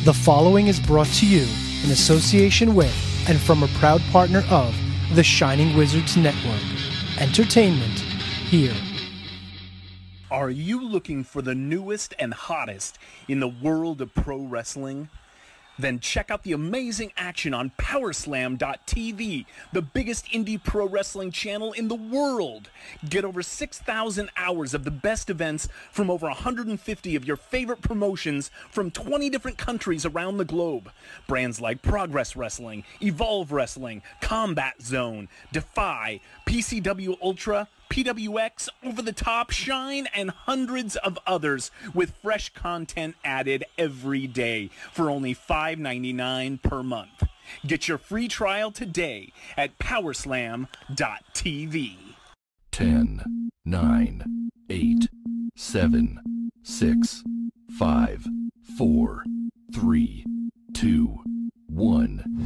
The following is brought to you in association with and from a proud partner of the Shining Wizards Network. Entertainment here. Are you looking for the newest and hottest in the world of pro wrestling? Then check out the amazing action on Powerslam.tv, the biggest indie pro wrestling channel in the world. Get over 6,000 hours of the best events from over 150 of your favorite promotions from 20 different countries around the globe. Brands like Progress Wrestling, Evolve Wrestling, Combat Zone, Defy, PCW Ultra, PWX, Over the Top, Shine, and hundreds of others with fresh content added every day for only $5.99 per month. Get your free trial today at Powerslam.tv. 10, 9, 8, 7, 6, 5, 4, 3, 2, 1.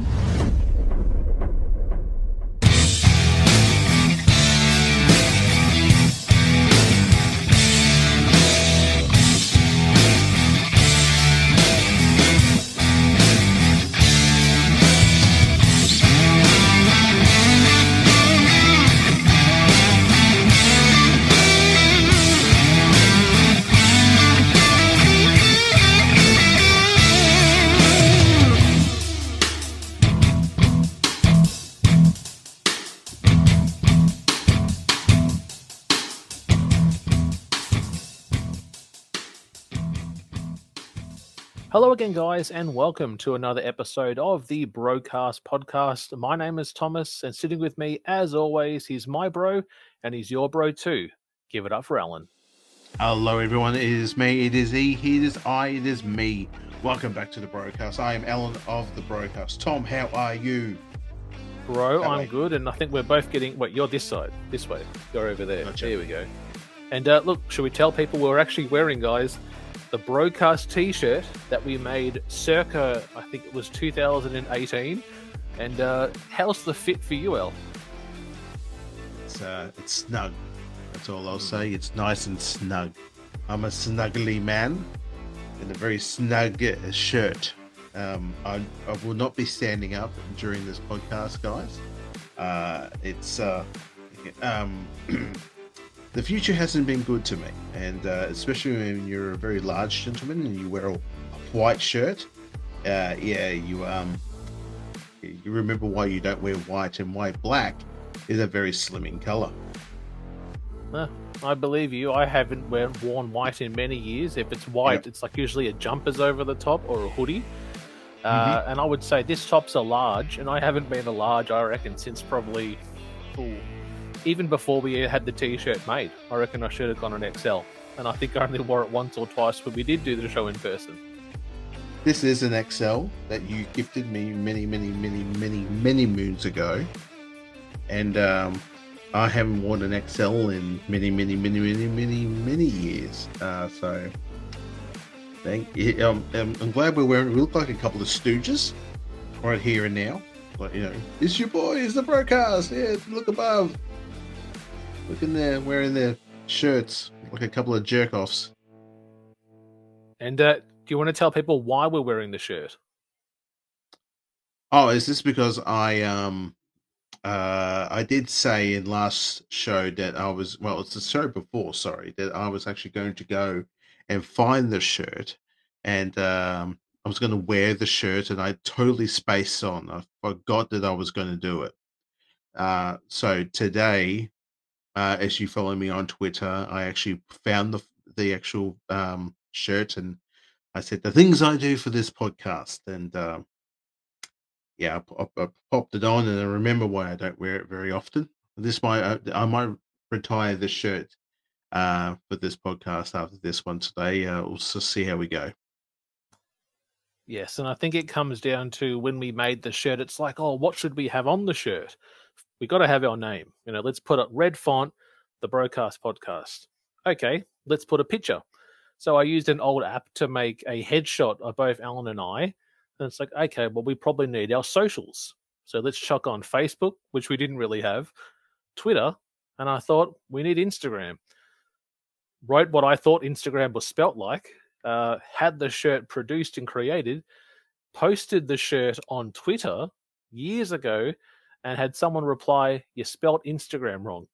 Hello again, guys, and welcome to another episode of the Brocast podcast. My name is Thomas, and sitting with me, as always, he's my bro, and he's your bro too. Give it up for Alan. Hello, everyone. It is me. It is he. It is I. It is me. Welcome back to the Brocast. I am Alan of the Brocast. Tom, how are you? Bro, I'm good, and I think we're both getting... Wait, you're this side. This way. You're over there. Gotcha. There we go. And look, should we tell people we're actually wearing, guys, the Brocast t-shirt that we made circa, I think it was 2018. And how's the fit for you, El? It's snug. That's all I'll say. It's nice and snug. I'm a snuggly man in a very snug shirt. I will not be standing up during this podcast, guys. The future hasn't been good to me, and especially when you're a very large gentleman and you wear a white shirt. You remember why you don't wear white, and white black is a very slimming color. I believe you. I haven't worn white in many years. If it's white, It's like usually a jumper's over the top or a hoodie. And I would say this top's a large, and I haven't been a large, I reckon, since probably... even before we had the t-shirt made. I reckon I should have gone an XL. And I think I only wore it once or twice when we did do the show in person. This is an XL that you gifted me many moons ago. And I haven't worn an XL in many years. So thank you. I'm glad we look like a couple of stooges right here and now. But, you know, it's your boy, it's the Brocast. Yeah, look above. Look in there, wearing their shirts like a couple of jerk-offs. And do you want to tell people why we're wearing the shirt? Oh, is this because I did say in last show that it's the show before, sorry, that I was actually going to go and find the shirt, and I was going to wear the shirt, and I totally spaced on. I forgot that I was going to do it. So today... as you follow me on Twitter, I actually found the actual shirt, and I said the things I do for this podcast, and I popped it on, and I remember why I don't wear it very often. I might retire this shirt for this podcast after this one today. We'll just see how we go. Yes, and I think it comes down to when we made the shirt, it's like, oh, what should we have on the shirt? We got to have our name. You know, let's put a red font, the Brocast podcast. Okay, let's put a picture. So I used an old app to make a headshot of both Alan and I. And it's like, okay, well, we probably need our socials. So let's chuck on Facebook, which we didn't really have, Twitter, and I thought we need Instagram. Wrote what I thought Instagram was spelt like, had the shirt produced and created, posted the shirt on Twitter years ago and had someone reply, "You spelt Instagram wrong."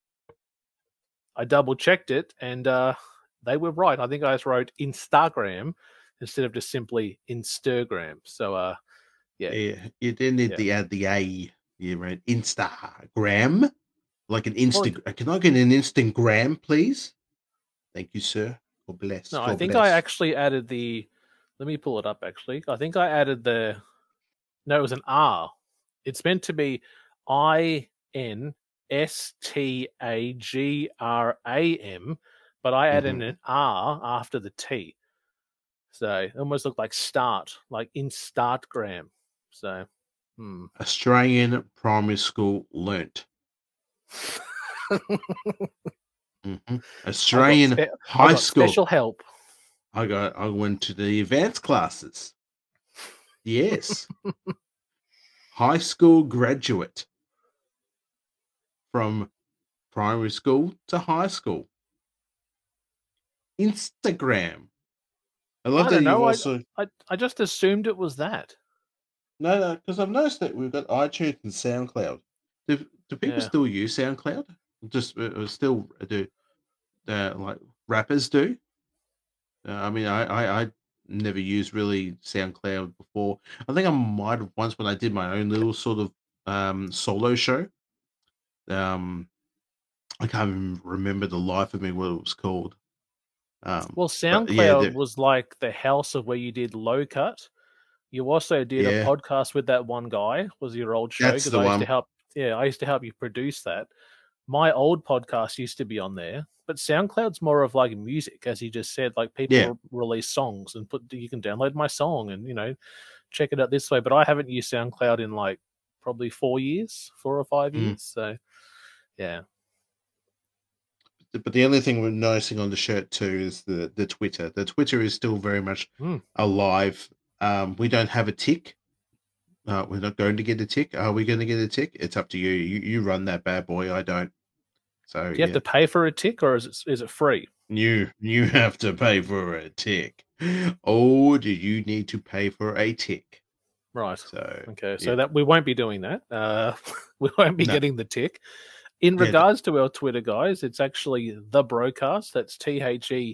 I double checked it, and they were right. I think I just wrote Instagram instead of just simply Instagram. So, yeah. You didn't need to add the A. You wrote Instagram, like an instant. Can I get an Instagram, please? Thank you, sir. God bless. No, God I think bless. I actually added the. Let me pull it up. Actually, I think I added the. No, it was an R. It's meant to be INSTAGRAM, but I added an R after the T. So it almost looked like start, like Instagram. So, Australian primary school learnt. Australian high school special help. I went to the advanced classes. Yes. High school graduate. From primary school to high school. Instagram. I love that you also. I just assumed it was that. No, because I've noticed that we've got iTunes and SoundCloud. Do people still use SoundCloud? Just still do, like rappers do. I mean, I never used really SoundCloud before. I think I might have once when I did my own little sort of solo show. I can't even remember the life of me what it was called. Well, SoundCloud was like the house of where you did Low Cut. You also did a podcast with that one guy. Was your old show? That's the I used one. to help. Yeah, I used to help you produce that. My old podcast used to be on there, but SoundCloud's more of like music, as you just said. Like people release songs and you can download my song and check it out this way. But I haven't used SoundCloud in like probably 4 or 5 years. So yeah. But the only thing we're noticing on the shirt too is the Twitter. The Twitter is still very much alive. We don't have a tick. We're not going to get a tick. Are we going to get a tick? It's up to you. You run that bad boy. I don't. So do you have to pay for a tick, or is it free? You have to pay for a tick. Or do you need to pay for a tick? Right. So okay. So that we won't be doing that. We won't be getting the tick. In regards to our Twitter, guys, it's actually The Brokast. That's TheBrokast.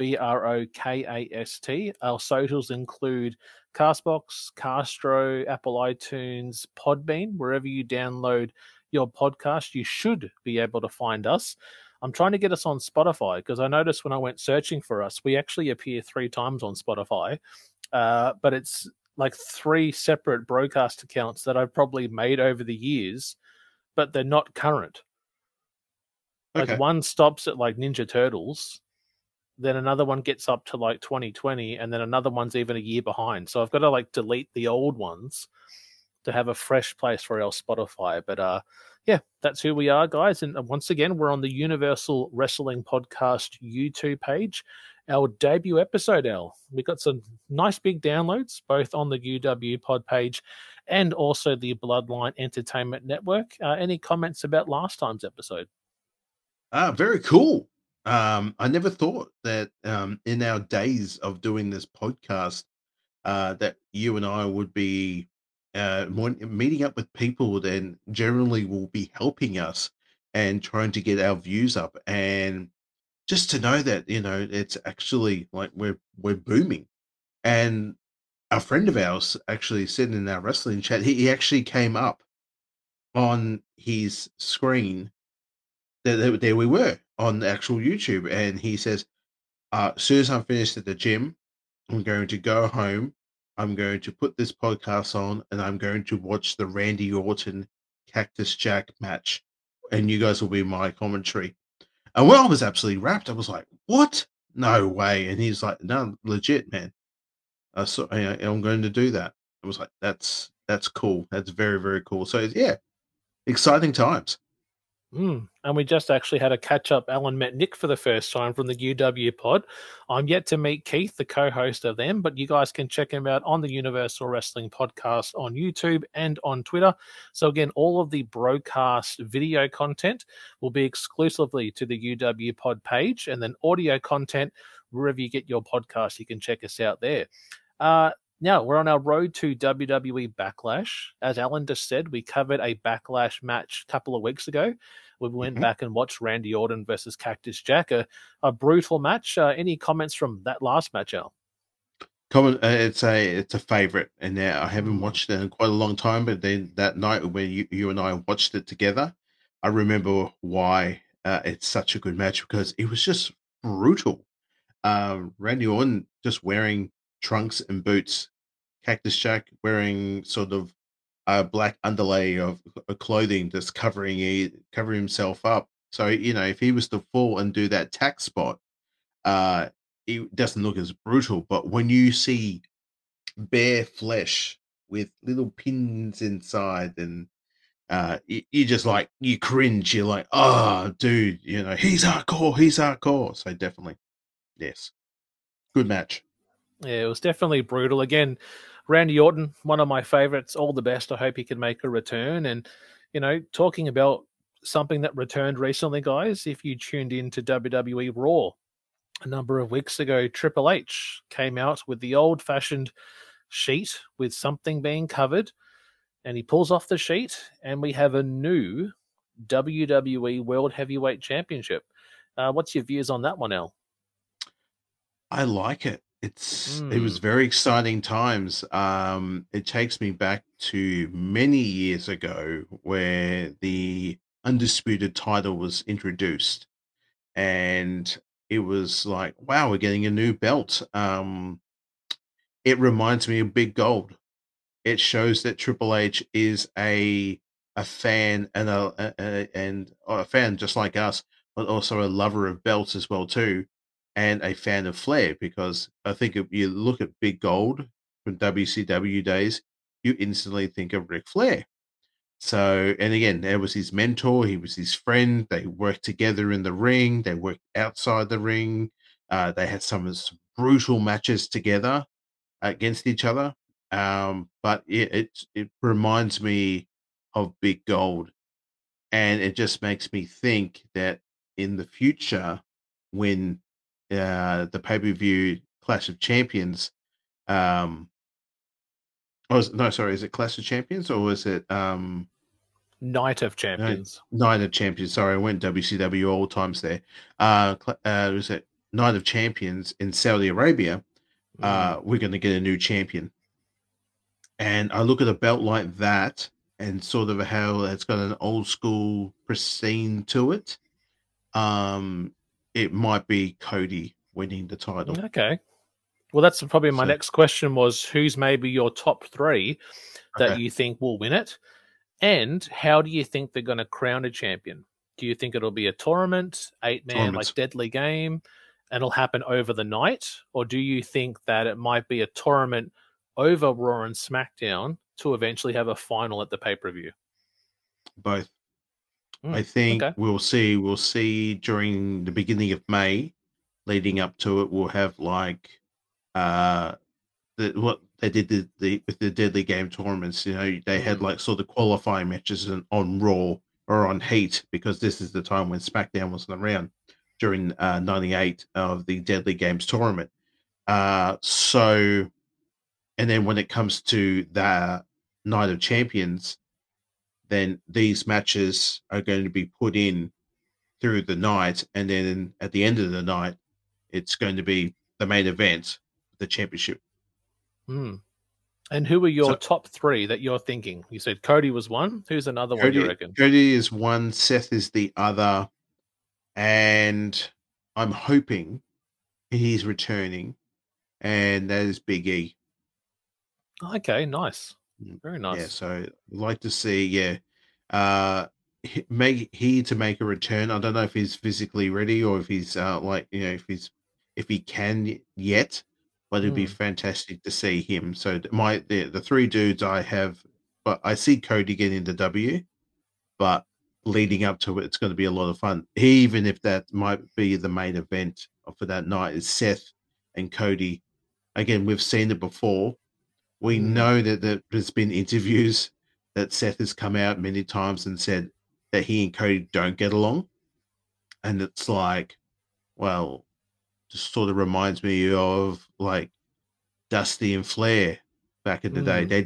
Our socials include Castbox, Castro, Apple iTunes, Podbean. Wherever you download your podcast, you should be able to find us. I'm trying to get us on Spotify because I noticed when I went searching for us, we actually appear 3 times on Spotify, but it's like 3 separate Brokast accounts that I've probably made over the years, but they're not current. Like one stops at like Ninja Turtles, then another one gets up to like 2020, and then another one's even a year behind. So I've got to like delete the old ones to have a fresh place for our Spotify. But yeah, that's who we are, guys. And once again, we're on the Universal Wrestling Podcast YouTube page. Our debut episode, Al. We got some nice big downloads, both on the UW Pod page and also the Bloodline Entertainment Network. Any comments about last time's episode? Very cool. I never thought that in our days of doing this podcast that you and I would be meeting up with people that generally will be helping us and trying to get our views up, and just to know that it's actually like we're booming. And a friend of ours actually said in our wrestling chat, he actually came up on his screen. There we were on the actual YouTube, and he says, as soon as I'm finished at the gym, I'm going to go home, I'm going to put this podcast on, and I'm going to watch the Randy Orton Cactus Jack match, and you guys will be my commentary. And when I was absolutely wrapped, I was like, what? No way. And he's like, no, legit, man. So I'm going to do that. I was like, that's cool. That's very, very cool. So yeah, exciting times. And we just actually had a catch-up. Alan met Nick for the first time from the UW pod. I'm yet to meet Keith, the co-host of them, but you guys can check him out on the Universal Wrestling Podcast on YouTube and on Twitter. So again, all of the Brokast video content will be exclusively to the UW pod page, and then audio content, wherever you get your podcast, you can check us out there. Now, we're on our road to WWE Backlash. As Alan just said, we covered a Backlash match a couple of weeks ago. We went back and watched Randy Orton versus Cactus Jack, a brutal match. Any comments from that last match, Al? It's a favorite, and I haven't watched it in quite a long time. But then that night when you and I watched it together, I remember why it's such a good match, because it was just brutal. Randy Orton just wearing trunks and boots, Cactus Jack wearing sort of a black underlay of clothing just covering himself up. So if he was to fall and do that tack spot, uh, it doesn't look as brutal. But when you see bare flesh with little pins inside, and you just like, you cringe. You're like, oh, dude, he's hardcore. So definitely, yes, good match. Yeah, it was definitely brutal. Again, Randy Orton, one of my favorites. All the best. I hope he can make a return. And, talking about something that returned recently, guys, if you tuned in to WWE Raw a number of weeks ago, Triple H came out with the old-fashioned sheet with something being covered, and he pulls off the sheet, and we have a new WWE World Heavyweight Championship. What's your views on that one, El? I like it. It was very exciting times. It takes me back to many years ago where the undisputed title was introduced, and it was like, wow, we're getting a new belt. It reminds me of Big Gold. It shows that Triple H is a fan, and a fan just like us, but also a lover of belts as well too, and a fan of Flair. Because I think if you look at Big Gold from WCW days, you instantly think of Ric Flair. So, and again, there was his mentor, he was his friend. They worked together in the ring, they worked outside the ring. They had some brutal matches together against each other. But it reminds me of Big Gold, and it just makes me think that in the future, when the pay-per-view Clash of Champions, no, sorry, is it Clash of Champions, or was it Night of Champions? Night of Champions. Sorry, I went WCW all times there. Was it Night of Champions in Saudi Arabia? We're going to get a new champion. And I look at a belt like that, and sort of how it's got an old school pristine to it. It might be Cody winning the title. Okay. Well, that's probably my next question was, who's maybe your top three that you think will win it? And how do you think they're going to crown a champion? Do you think it'll be a tournament, 8-man, like Deadly Game, and it'll happen over the night? Or do you think that it might be a tournament over Raw and SmackDown to eventually have a final at the pay-per-view? Both. I think we'll see during the beginning of May, leading up to it, we'll have like what they did with the Deadly Game tournaments. They had like sort of qualifying matches on Raw or on Heat, because this is the time when SmackDown wasn't around during 98 of the Deadly Games tournament. So, and then when it comes to the Night of Champions, then these matches are going to be put in through the night, and then at the end of the night, it's going to be the main event, the championship. And who are your top three that you're thinking? You said Cody was one. Who's another one, you reckon? Cody is one, Seth is the other, and I'm hoping he's returning, and that is Big E. Okay, nice. Very nice. Yeah, so I'd like to see, to make a return. I don't know if he's physically ready, or if he's if he can yet, but it'd be fantastic to see him. So the three dudes I have, but I see Cody getting the W, but leading up to it, it's going to be a lot of fun. Even if that might be the main event for that night, is Seth and Cody. Again, we've seen it before. We know that there's been interviews that Seth has come out many times and said that he and Cody don't get along. And it's like, well, just sort of reminds me of like Dusty and Flair. back in the day. They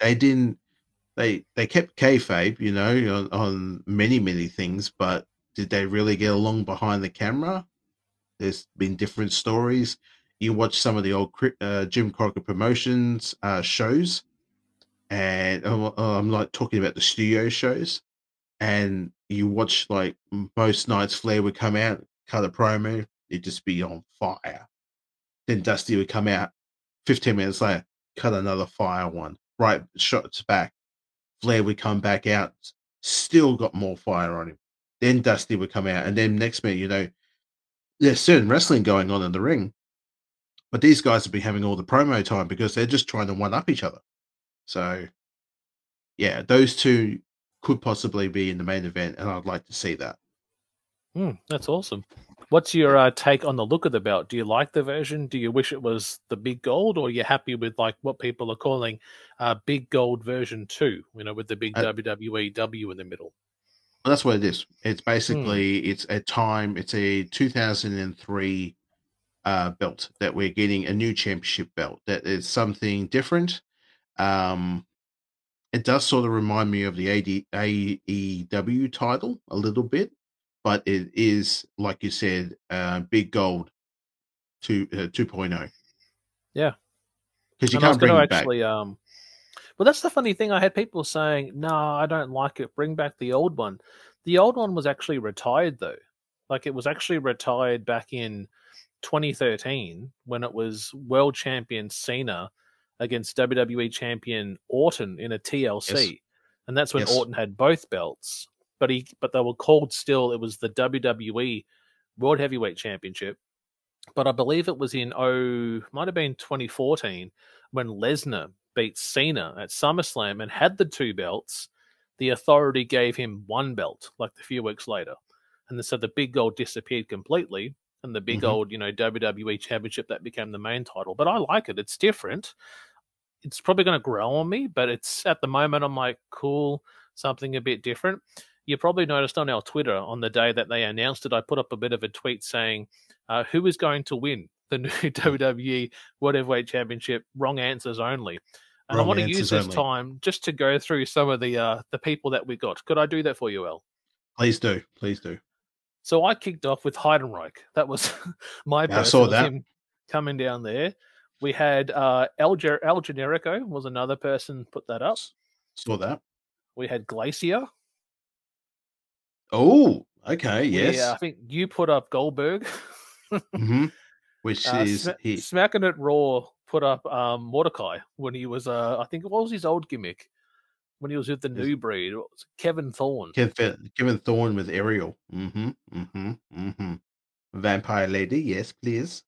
kept kayfabe, you know, on many things, but did they really get along behind the camera? There's been different stories. You watch some of the old Jim Crockett Promotions shows, and I'm like talking about the studio shows, and you watch like most nights Flair would come out, cut a promo, it'd just be on fire. Then Dusty would come out 15 minutes later, cut another fire one. Right, shots back. Flair would come back out, still got more fire on him. Then Dusty would come out, and then next minute, you know, there's certain wrestling going on in the ring, but these guys have been having all the promo time because they're just trying to one up each other. So, yeah, those two could possibly be in the main event, and I'd like to see that. That's awesome. What's your take on the look of the belt? Do you like the version? Do you wish it was the big gold, or are you happy with like what people are calling big gold version 2, you know, with the big WWE W in the middle? Well, that's what it is. It's basically, it's a 2003 belt that we're getting, a new championship belt that is something different. It does sort of remind me of the AEW title a little bit, but it is, like you said, big gold 2.0. Yeah. Because you can't bring it back. Well, that's the funny thing. I had people saying, no, I don't like it. Bring back the old one. The old one was actually retired, though. Like, it was actually retired back in 2013 when it was world champion Cena against WWE champion Orton in a TLC. Yes. And that's when Orton had both belts. But they were called still, it was the WWE World Heavyweight Championship. But I believe it was might have been 2014 when Lesnar beat Cena at SummerSlam and had the two belts. The Authority gave him one belt, like a few weeks later. And so the big gold disappeared completely. And the big old, you know, WWE Championship, that became the main title. But I like it. It's different. It's probably going to grow on me, but it's at the moment, I'm like, cool, something a bit different. You probably noticed on our Twitter on the day that they announced it, I put up a bit of a tweet saying, who is going to win the new WWE World Heavyweight Championship? Wrong answers only. And I want to use this time just to go through some of the people that we got. Could I do that for you, El? Please do. Please do. So I kicked off with Heidenreich. That was my person. I saw that. Him coming down there. We had El Generico was another person put that up. Saw that. We had Glacier. Oh, okay, yes. Yeah, I think you put up Goldberg. Which is... Smacking It Raw put up Mordecai when he was, I think, what was his old gimmick? When he was with the New Breed. Kevin Thorne. Kevin Thorne with Ariel. Vampire Lady, yes, please.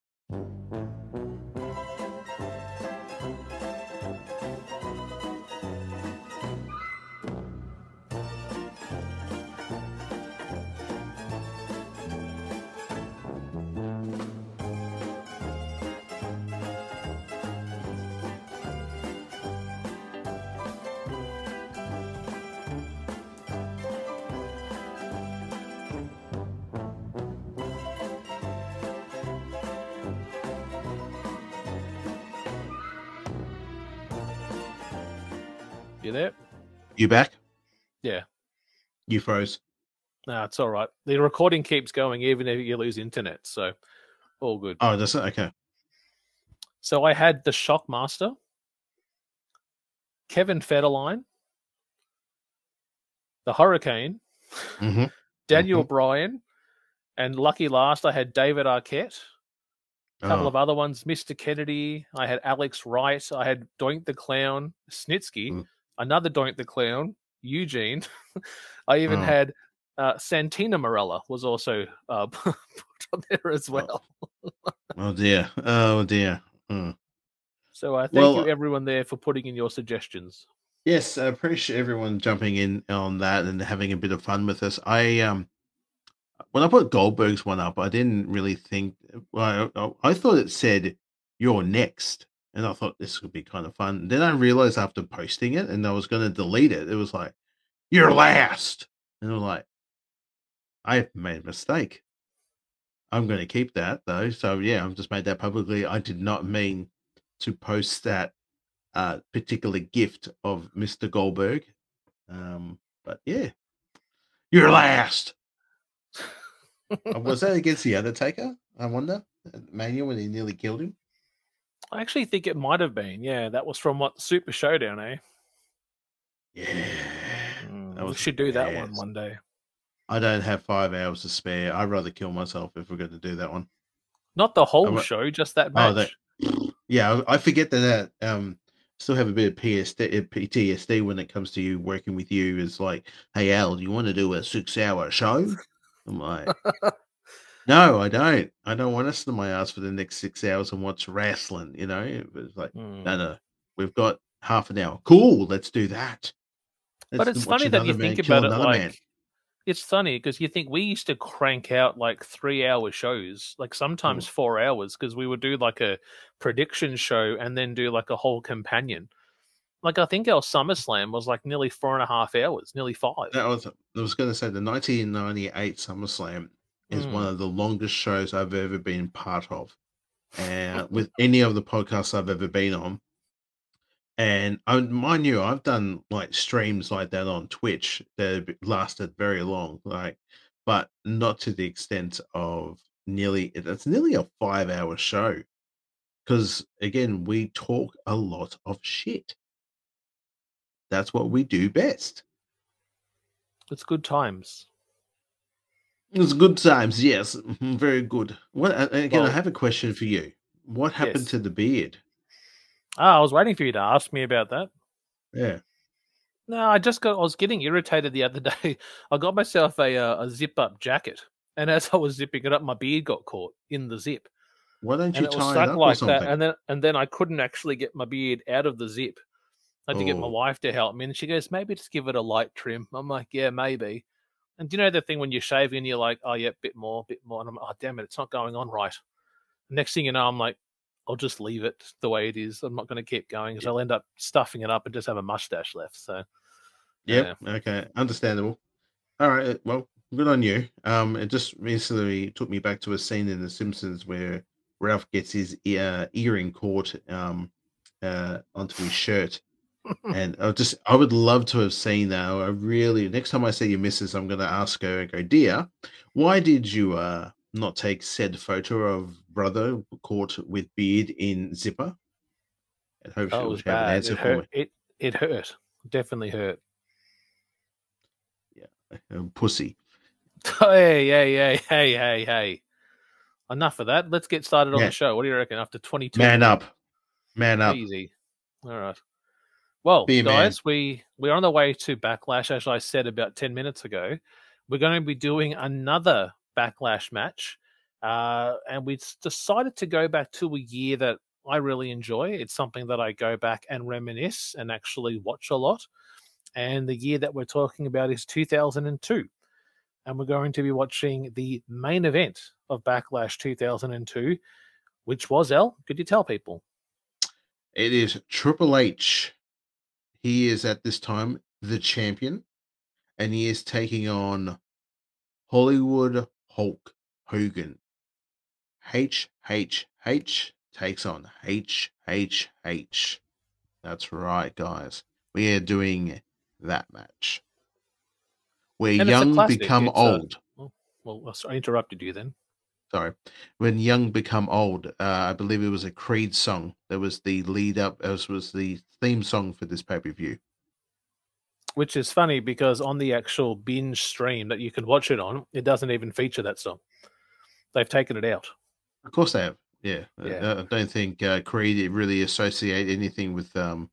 You there? You back? Yeah. You froze. No, it's all right. The recording keeps going even if you lose internet, so all good. Oh, that's it? Okay. So I had the Shockmaster, Kevin Federline, the Hurricane, Daniel Bryan, and lucky last I had David Arquette. A couple of other ones, Mr. Kennedy. I had Alex Wright. I had Doink the Clown, Snitsky, another Doink the Clown, Eugene. I even had Santina Morella was also put on there as well. Oh dear. Oh dear. So thank you everyone there for putting in your suggestions. Yes, I appreciate everyone jumping in on that and having a bit of fun with us. When I put Goldberg's one up, I didn't really think. Well, I thought it said "You're next," and I thought this would be kind of fun. Then I realized after posting it, and I was going to delete it. It was like "You're last," and I'm like, I made a mistake. I'm going to keep that though. So yeah, I've just made that publicly. I did not mean to post that particular gift of Mr. Goldberg. But yeah, you're last. Was that against the Undertaker? I wonder. At Mania when he nearly killed him. I actually think it might have been. Yeah, that was from what Super Showdown, eh? Yeah, We should do that one day. I don't have 5 hours to spare. I'd rather kill myself if we're going to do that one. Not the whole show, just that match. Yeah, I forget that. Still have a bit of PTSD when it comes to you working with you. It's like, hey Al, do you want to do a 6-hour show? I'm like, no, I don't. I don't want to sit on my ass for the next 6 hours and watch wrestling. You know, it's like, no, we've got half an hour. Cool, let's do that. But it's funny that you think about it like. It's funny because you think we used to crank out like 3-hour shows, like sometimes 4 hours, because we would do like a prediction show and then do like a whole companion. Like I think our SummerSlam was like nearly 4.5 hours, nearly 5. I was going to say the 1998 SummerSlam is one of the longest shows I've ever been part of, and with any of the podcasts I've ever been on. And mind you, I've done like streams like that on Twitch that lasted very long, but not to the extent of it's nearly a 5-hour show. Because again, we talk a lot of shit. That's what we do best. It's good times. It's good times, yes. Very good. I have a question for you. What happened to the beard? I was waiting for you to ask me about that. Yeah. No, I was getting irritated the other day. I got myself a zip-up jacket, and as I was zipping it up, my beard got caught in the zip. Why don't you tie it up like or something? That, and then I couldn't actually get my beard out of the zip. I had to get my wife to help me, and she goes, maybe just give it a light trim. I'm like, yeah, maybe. And do you know the thing when you're shaving, you're like, oh, yeah, bit more. And I'm like, oh, damn it, it's not going on right. Next thing you know, I'm like, I'll just leave it the way it is. I'm not going to keep going because I'll end up stuffing it up and just have a mustache left. So, okay, understandable. All right, well, good on you. It just recently took me back to a scene in The Simpsons where Ralph gets his earring caught onto his shirt, and I would love to have seen that. Next time I see your missus, I'm going to ask her. I go, dear, why did you not take said photo of brother caught with beard in zipper? And hope she will have an answer for me. It hurt. Definitely hurt. Yeah, pussy. Hey. Enough of that. Let's get started on the show. What do you reckon? After 22 Man up. Easy. All right. Well, guys, we're on the way to Backlash, as I said about 10 minutes ago. We're going to be doing another Backlash match. And we decided to go back to a year that I really enjoy. It's something that I go back and reminisce and actually watch a lot. And the year that we're talking about is 2002. And we're going to be watching the main event of Backlash 2002, which was, could you tell people? It is Triple H. He is at this time the champion, and he is taking on Hollywood Hulk Hogan. HHH takes on HHH. That's right, guys. We are doing that match. Where young become old. I interrupted you then. Sorry. When young become old, I believe it was a Creed song that was the lead up, as was the theme song for this pay-per-view. Which is funny because on the actual binge stream that you can watch it on, it doesn't even feature that song. They've taken it out. Of course they have. Yeah. I don't think Creed really associate anything with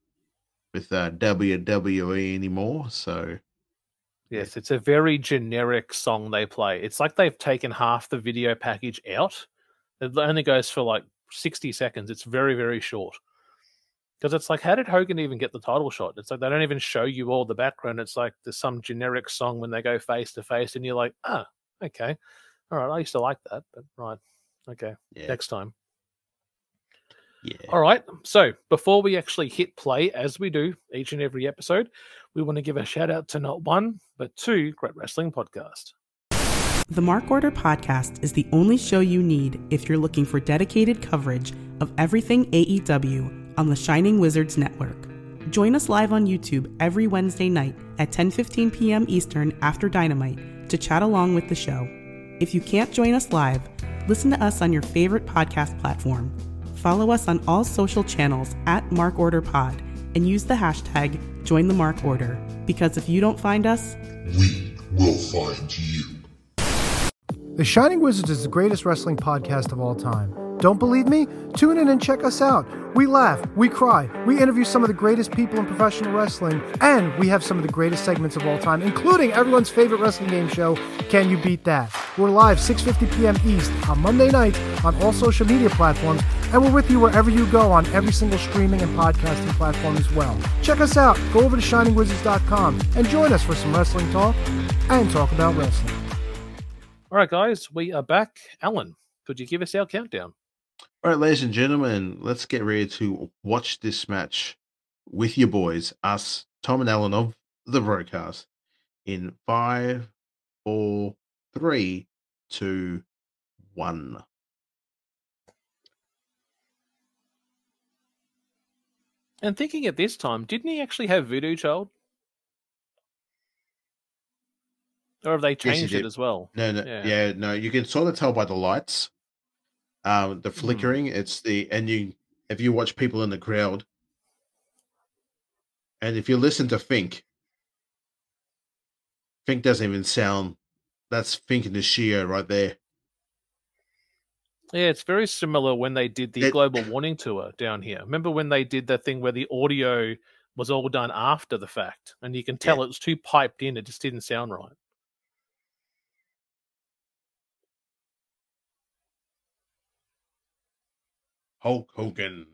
WWE anymore. So yes, it's a very generic song they play. It's like they've taken half the video package out. It only goes for like 60 seconds. It's very, very short. Because it's like, how did Hogan even get the title shot? It's like they don't even show you all the background. It's like there's some generic song when they go face to face, and you're like, okay. All right, I used to like that, but right. Okay, next time. Yeah. All right, so before we actually hit play, as we do each and every episode, we want to give a shout out to not one, but two Great Wrestling Podcast. The Mark Order Podcast is the only show you need if you're looking for dedicated coverage of everything AEW on the Shining Wizards Network. Join us live on YouTube every Wednesday night at 10:15 p.m. Eastern after Dynamite to chat along with the show. If you can't join us live, listen to us on your favorite podcast platform. Follow us on all social channels at MarkOrderPod and use the hashtag #JoinTheMarkOrder, because if you don't find us, we will find you. The Shining Wizards is the greatest wrestling podcast of all time. Don't believe me? Tune in and check us out. We laugh, we cry, we interview some of the greatest people in professional wrestling, and we have some of the greatest segments of all time, including everyone's favorite wrestling game show, Can You Beat That? We're live 6:50 p.m. East on Monday nights on all social media platforms, and we're with you wherever you go on every single streaming and podcasting platform as well. Check us out. Go over to ShiningWizards.com and join us for some wrestling talk and talk about wrestling. All right, guys, we are back. Alan, could you give us our countdown? All right, ladies and gentlemen, let's get ready to watch this match with your boys, us, Tom and Alan of the broadcast, in 5, 4, 3, 2, 1. And thinking at this time, didn't he actually have Voodoo Child? Or have they changed it as well? No, no, you can sort of tell by the lights. The flickering, it's if you watch people in the crowd, and if you listen to Fink doesn't even sound. That's Fink and the Shio right there. Yeah, it's very similar when they did the Global Warning Tour down here. Remember when they did that thing where the audio was all done after the fact, and you can tell it was too piped in; it just didn't sound right. Hulk Hogan.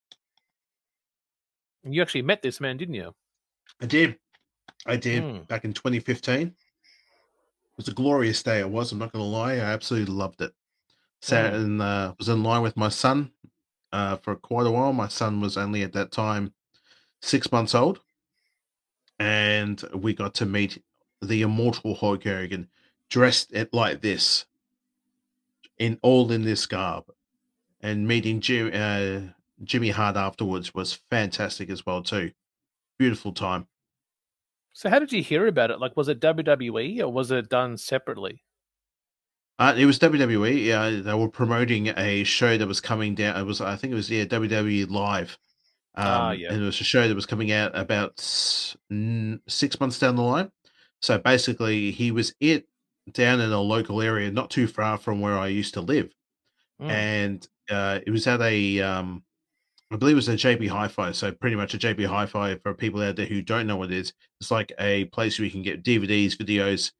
And you actually met this man, didn't you? I did. Back in 2015. It was a glorious day. It was. I'm not going to lie. I absolutely loved it. Sat and was in line with my son for quite a while. My son was only at that time 6 months old, and we got to meet the immortal Hulk Hogan, dressed like this, in this garb. And meeting Jimmy Hart afterwards was fantastic as well too. Beautiful time. So how did you hear about it? Like, was it WWE or was it done separately? It was WWE. Yeah, they were promoting a show that was coming down. I think it was WWE Live. And it was a show that was coming out about 6 months down the line. So basically, he was down in a local area, not too far from where I used to live, and it was at I believe it was a JB Hi-Fi. So pretty much a JB Hi-Fi, for people out there who don't know what it is, it's like a place where you can get DVDs, videos,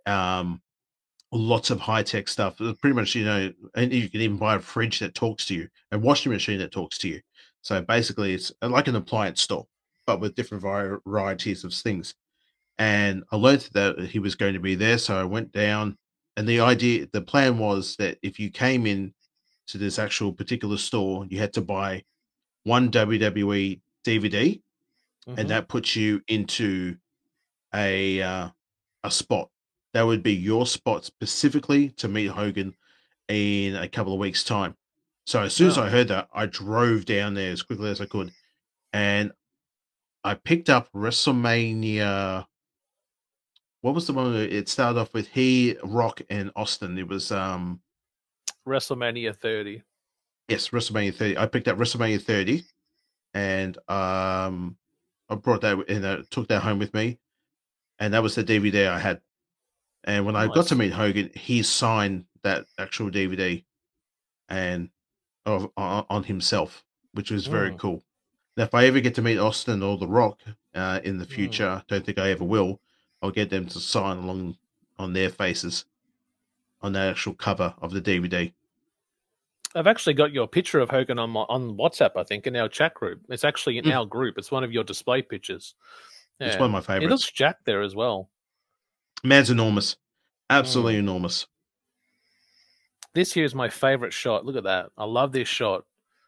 lots of high-tech stuff. Pretty much, and you can even buy a fridge that talks to you, a washing machine that talks to you. So basically, it's like an appliance store, but with different varieties of things. And I learned that he was going to be there, so I went down. And the plan was that if you came in to this actual particular store, you had to buy one WWE DVD, and that puts you into a spot. That would be your spot specifically to meet Hogan in a couple of weeks' time. So as soon as I heard that, I drove down there as quickly as I could, and I picked up WrestleMania. What was the one? It started off with Rock, and Austin. It was WrestleMania 30. Yes, WrestleMania 30. I picked up WrestleMania 30, and I brought that and took that home with me, and that was the DVD I had. And when I got to meet Hogan, he signed that actual DVD and on himself, which was very cool. Now, if I ever get to meet Austin or The Rock in the future, don't think I ever will, I'll get them to sign along on their faces on the actual cover of the DVD. I've actually got your picture of Hogan on WhatsApp, I think, in our chat group. It's actually in our group. It's one of your display pictures. Yeah. It's one of my favorites. He looks jacked there as well. Man's enormous. Absolutely enormous. This here is my favorite shot. Look at that. I love this shot.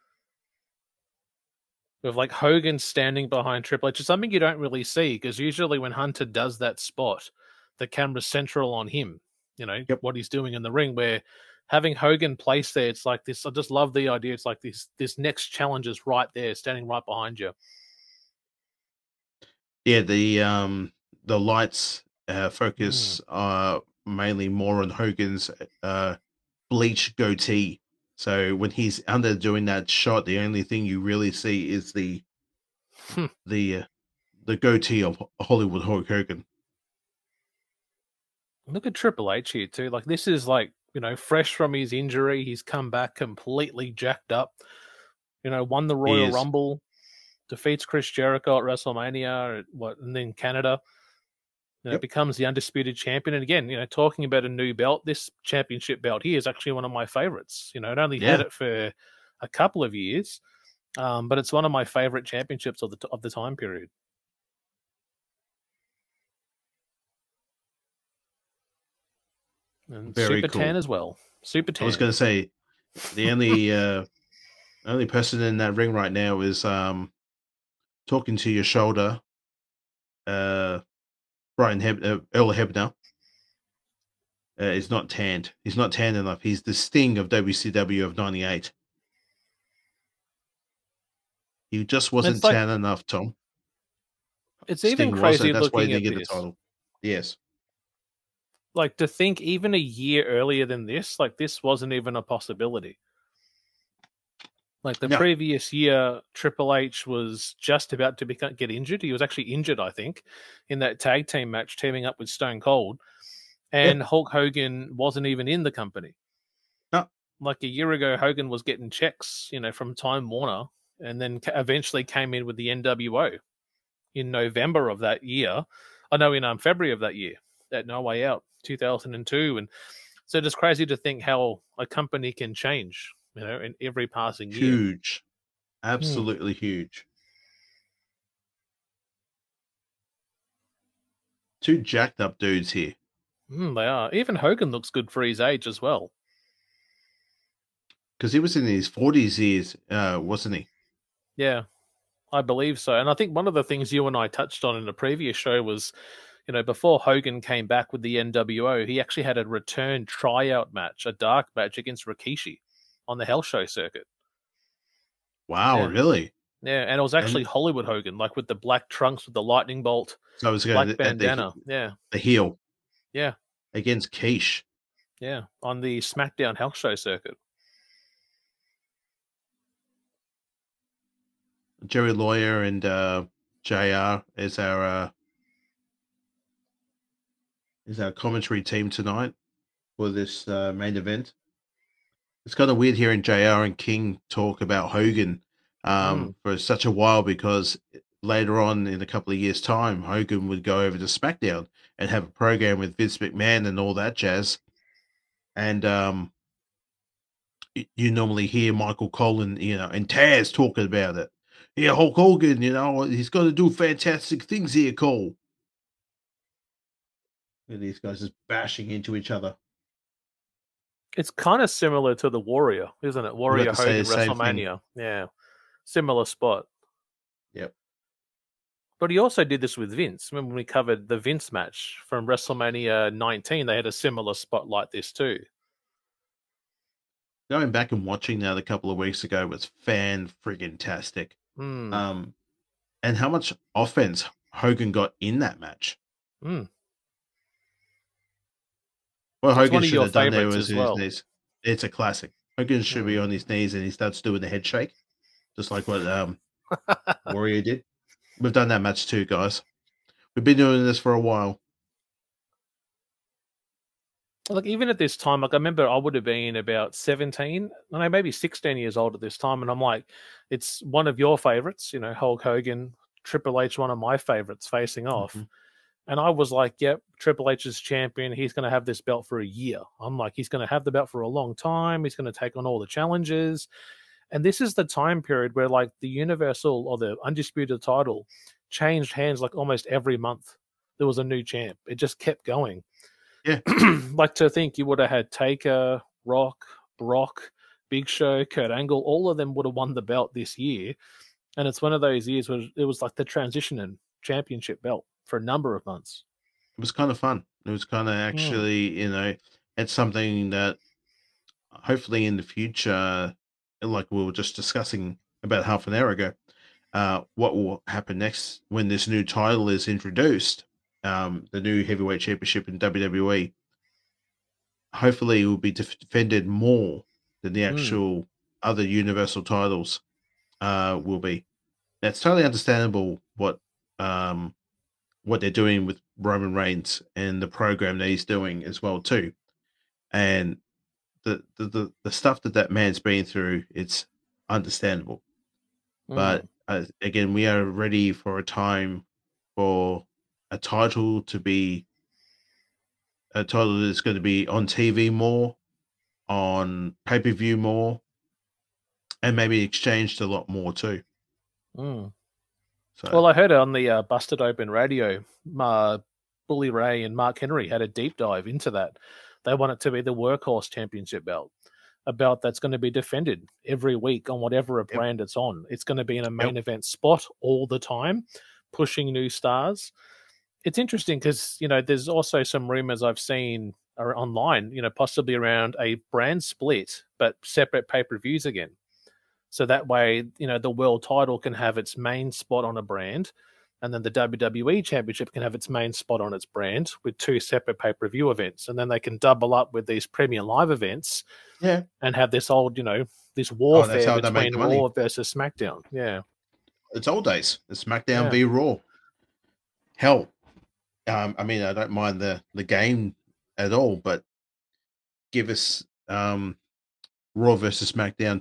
With like Hogan standing behind Triple H. It's something you don't really see, because usually when Hunter does that spot, the camera's central on him, what he's doing in the ring, where having Hogan placed there, it's like this. I just love the idea. It's like this next challenge is right there, standing right behind you. Yeah, the lights focus mainly more on Hogan's bleached goatee. So when he's under doing that shot, the only thing you really see is the goatee of Hollywood Hulk Hogan. Look at Triple H here too. Like this is like, fresh from his injury. He's come back completely jacked up. Won the Royal Rumble, defeats Chris Jericho at WrestleMania, and then Canada. Becomes the undisputed champion. And again, talking about a new belt, this championship belt here is actually one of my favorites. It only had it for a couple of years, but it's one of my favorite championships of the time period. And Very Super cool. Tan as well. Super Tan. I was going to say the only person in that ring right now is talking to your shoulder, Earl Hebner. Is not tanned. He's not tanned enough. He's the Sting of WCW of '98. He just wasn't tan enough, Tom. It's Sting even crazy that's why he looking didn't at get this. the title. Yes. Like to think even a year earlier than this, like this wasn't even a possibility. Like the previous year, Triple H was just about to get injured. He was actually injured, I think, in that tag team match, teaming up with Stone Cold. And Hulk Hogan wasn't even in the company. No. Like a year ago, Hogan was getting checks, from Time Warner, and then eventually came in with the NWO in November of that year. I know in February of that year, at No Way Out, 2002. And so it's crazy to think how a company can change, in every passing year. Huge. Absolutely huge. Two jacked up dudes here. They are. Even Hogan looks good for his age as well. Because he was in his 40s years, wasn't he? Yeah, I believe so. And I think one of the things you and I touched on in a previous show was, before Hogan came back with the NWO, he actually had a return tryout match, a dark match against Rikishi on the Hell Show circuit. Wow, really? Yeah, and it was actually Hollywood Hogan, like with the black trunks with the lightning bolt, so it was black bandana. The heel. Yeah. Against Keish. Yeah, on the SmackDown Hell Show circuit. Jerry Lawyer and JR is our commentary team tonight for this main event. It's kind of weird hearing JR and King talk about Hogan for such a while, because later on in a couple of years' time, Hogan would go over to SmackDown and have a program with Vince McMahon and all that jazz. And you normally hear Michael Cole and Taz talking about it. Yeah, Hulk Hogan, he's got to do fantastic things here, Cole. And these guys just bashing into each other. It's kind of similar to the Warrior, isn't it? Warrior Hogan WrestleMania. Yeah. Similar spot. Yep. But he also did this with Vince. Remember when we covered the Vince match from WrestleMania 19? They had a similar spot like this too. Going back and watching that a couple of weeks ago was fan-friggin-tastic. And how much offense Hogan got in that match. What Hogan should have done there was his knees. It's a classic. Hogan should be on his knees and he starts doing the head shake, just like what Warrior did. We've done that match too, guys. We've been doing this for a while. Like even at this time, like I remember I would have been about 17, maybe 16 years old at this time, and I'm like, it's one of your favorites, Hulk Hogan, Triple H, one of my favorites facing off. And I was like, yep, Triple H is champion. He's going to have this belt for a year. I'm like, he's going to have the belt for a long time. He's going to take on all the challenges. And this is the time period where like the Universal or the Undisputed title changed hands like almost every month. There was a new champ. It just kept going. Yeah. Like to think you would have had Taker, Rock, Brock, Big Show, Kurt Angle, all of them would have won the belt this year. And it's one of those years where it was like the transition and championship belt for a number of months. It was kind of fun. It was kind of actually, it's something that hopefully in the future, like we were just discussing about half an hour ago, what will happen next when this new title is introduced, the new heavyweight championship in WWE. Hopefully, it will be defended more than the actual other universal titles will be. That's totally understandable what they're doing with Roman Reigns and the program that he's doing as well too, and the stuff that man's been through. It's understandable, but again, we are ready for a time for a title to be a title that's going to be on TV more, on pay-per-view more, and maybe exchanged a lot more too. Mm. So, Well, I heard on the Busted Open Radio, Bully Ray and Mark Henry had a deep dive into that. They want it to be the Workhorse Championship belt, a belt that's going to be defended every week on whatever brand it's on. It's going to be in a main event spot all the time, pushing new stars. It's interesting because, there's also some rumors I've seen online, possibly around a brand split, but separate pay-per-views again. So that way, the world title can have its main spot on a brand, and then the WWE Championship can have its main spot on its brand with two separate pay-per-view events. And then they can double up with these Premier Live events and have this old, this warfare between Raw versus SmackDown. Yeah. It's old days. It's SmackDown v Raw. Hell, I mean, I don't mind the game at all, but give us Raw versus SmackDown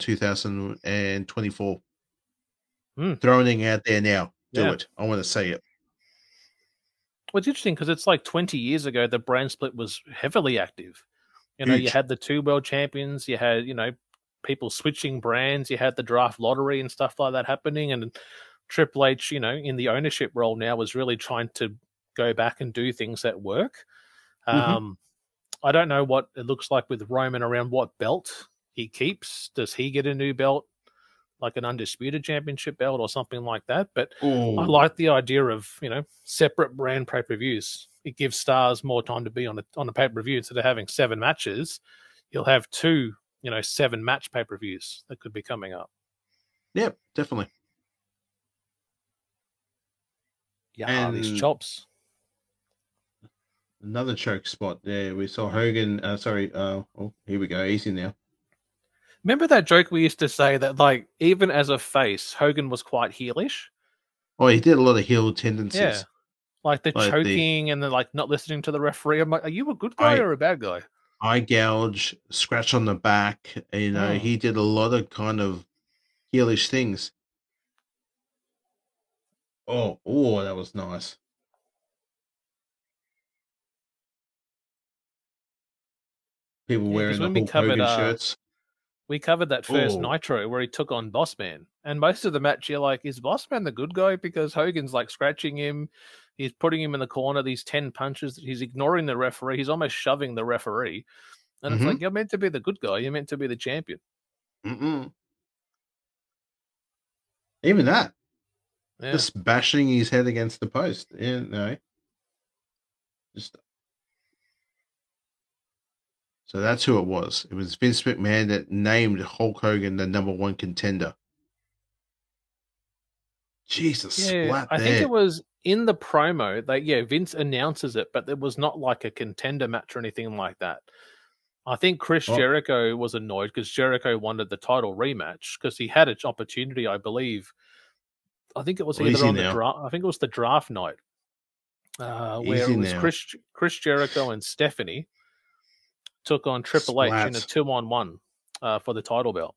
2024. Throwing it out there now. Do it. I want to see it. Well, it's interesting because it's like 20 years ago, the brand split was heavily active. You had the two world champions, you had, people switching brands, you had the draft lottery and stuff like that happening. And Triple H, in the ownership role now, was really trying to go back and do things that work. I don't know what it looks like with Roman around what belt he keeps. Does he get a new belt, like an undisputed championship belt or something like that? But I like the idea of, separate brand pay-per-views. It gives stars more time to be on a pay-per-view. Instead of having 7 matches, you'll have 2, 7-match pay-per-views that could be coming up. Yep, definitely. Yeah, these chops. Another choke spot there. We saw Hogan. Here we go. Easy now. Remember that joke we used to say that, like, even as a face, Hogan was quite heelish? Oh, he did a lot of heel tendencies. Yeah. Like the choking and the, like, not listening to the referee. I'm like, are you a good guy or a bad guy? Eye gouge, scratch on the back. He did a lot of kind of heelish things. Oh, that was nice. People wearing the Hulk Hogan shirts. We covered that first Nitro where he took on Bossman. And most of the match, you're like, is Bossman the good guy? Because Hogan's like scratching him. He's putting him in the corner, these 10 punches. He's ignoring the referee. He's almost shoving the referee. And it's like, you're meant to be the good guy. You're meant to be the champion. Even that. Yeah. Just bashing his head against the post. Yeah, no. So that's who it was. It was Vince McMahon that named Hulk Hogan the #1 contender. Jesus, I think it was in the promo. Vince announces it, but it was not like a contender match or anything like that. I think Chris Jericho was annoyed because Jericho wanted the title rematch because he had an opportunity, I believe. I think it was either on the draft. I think it was the draft night where it was Chris Jericho and Stephanie took on Triple H in a 2-on-1 for the title belt.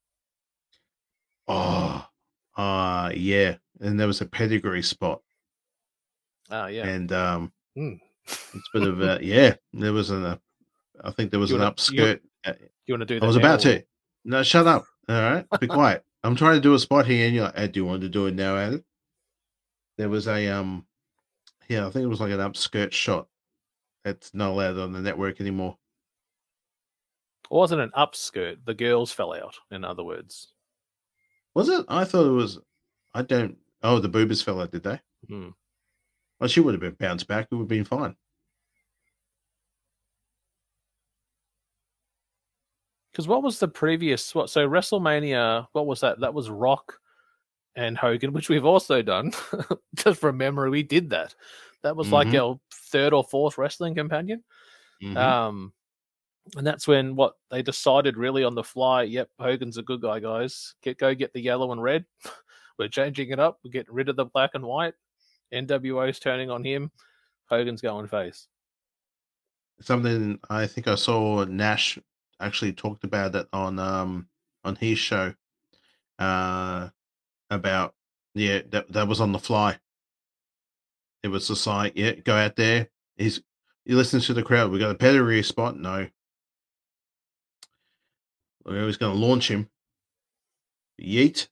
Yeah. And there was a pedigree spot. Yeah. And it's a bit of there was I think there was an upskirt. You want to do that? I was about to. No, shut up. All right. Be quiet. I'm trying to do a spot here and you're like, do you want to do it now, Adam? There was a I think it was like an upskirt shot that's not allowed on the network anymore. It wasn't an upskirt. The girls fell out, in other words. Was it? I thought it was. The boobers fell out, did they? Well, she would have been bounced back. It would have been fine. Because what was the previous? What so WrestleMania? What was that? That was Rock and Hogan, which we've also done. Just from memory, we did that. That was like our third or fourth wrestling companion. And that's when what they decided really on the fly. Yep, Hogan's a good guy, guys. Go get the yellow and red. We're changing it up. We're getting rid of the black and white. NWO's turning on him. Hogan's going face. Something I think I saw Nash actually talked about it on his show about that was on the fly. It was just like, yeah, go out there. You listen to the crowd. We got a pedigree spot. No, we're always going to launch him. Yeet.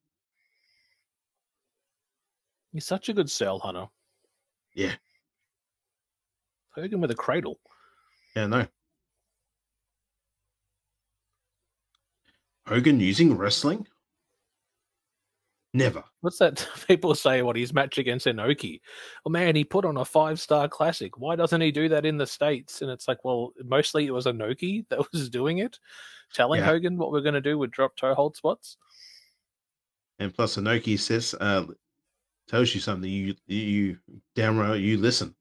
He's such a good sell, Hunter. Yeah. Hogan with a cradle. Yeah, no. Hogan using wrestling? Never. What's that? People say what his match against Inoki. Oh man, he put on a 5-star classic. Why doesn't he do that in the States? And it's like, well, mostly it was Inoki that was doing it, telling Hogan what we're going to do with drop toe hold spots. And plus, Inoki says, tells you something. You damn right, you listen.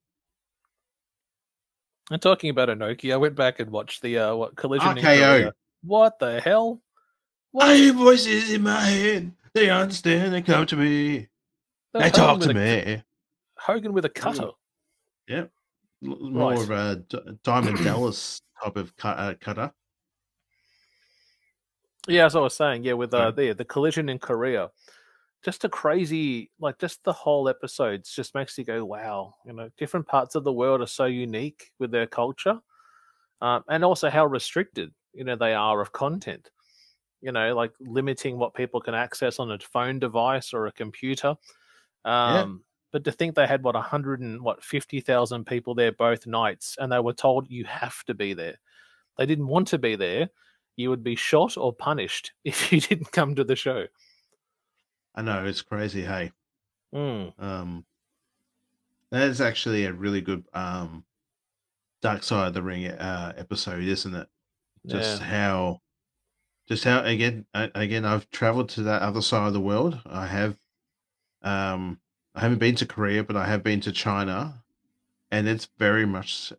And talking about Inoki, I went back and watched the Collision in RKO. Korea. What the hell? What? I hear voices in my head. They understand. They come to me. They talk to me. Hogan with a cutter. Yeah. More of a Diamond Dallas type of cutter. Yeah, as I was saying, with the Collision in Korea. Just a crazy, like, just the whole episodes just makes you go, wow. You know, different parts of the world are so unique with their culture. And also how restricted, they are of content. Like limiting what people can access on a phone device or a computer. But to think they had 50,000 people there both nights, and they were told you have to be there. They didn't want to be there. You would be shot or punished if you didn't come to the show. I know, it's crazy, hey. Mm. That is actually a really good Dark Side of the Ring episode, isn't it? Just how again I've traveled to that other side of the world. I haven't been to Korea, but I have been to China, and it's very much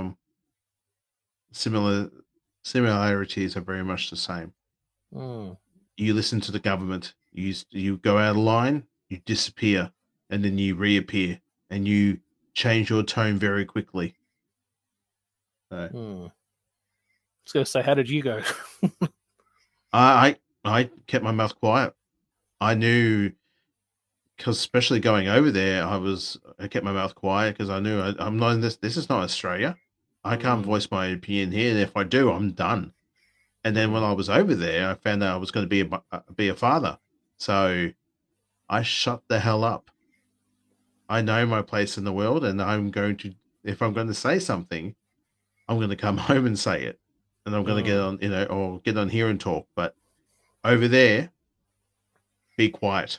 similarities are very much the same. You listen to the government. You go out of line, you disappear, and then you reappear, and you change your tone very quickly. So, I was going to say, how did you go? I kept my mouth quiet. I knew, because especially going over there, I kept my mouth quiet because I knew I'm not in this. This is not Australia. I can't voice my opinion here, and if I do, I'm done. And then when I was over there, I found out I was going to be a father. So I shut the hell up. I know my place in the world, and if I'm going to say something, I'm going to come home and say it. And I'm going to get on, or get on here and talk. But over there, be quiet.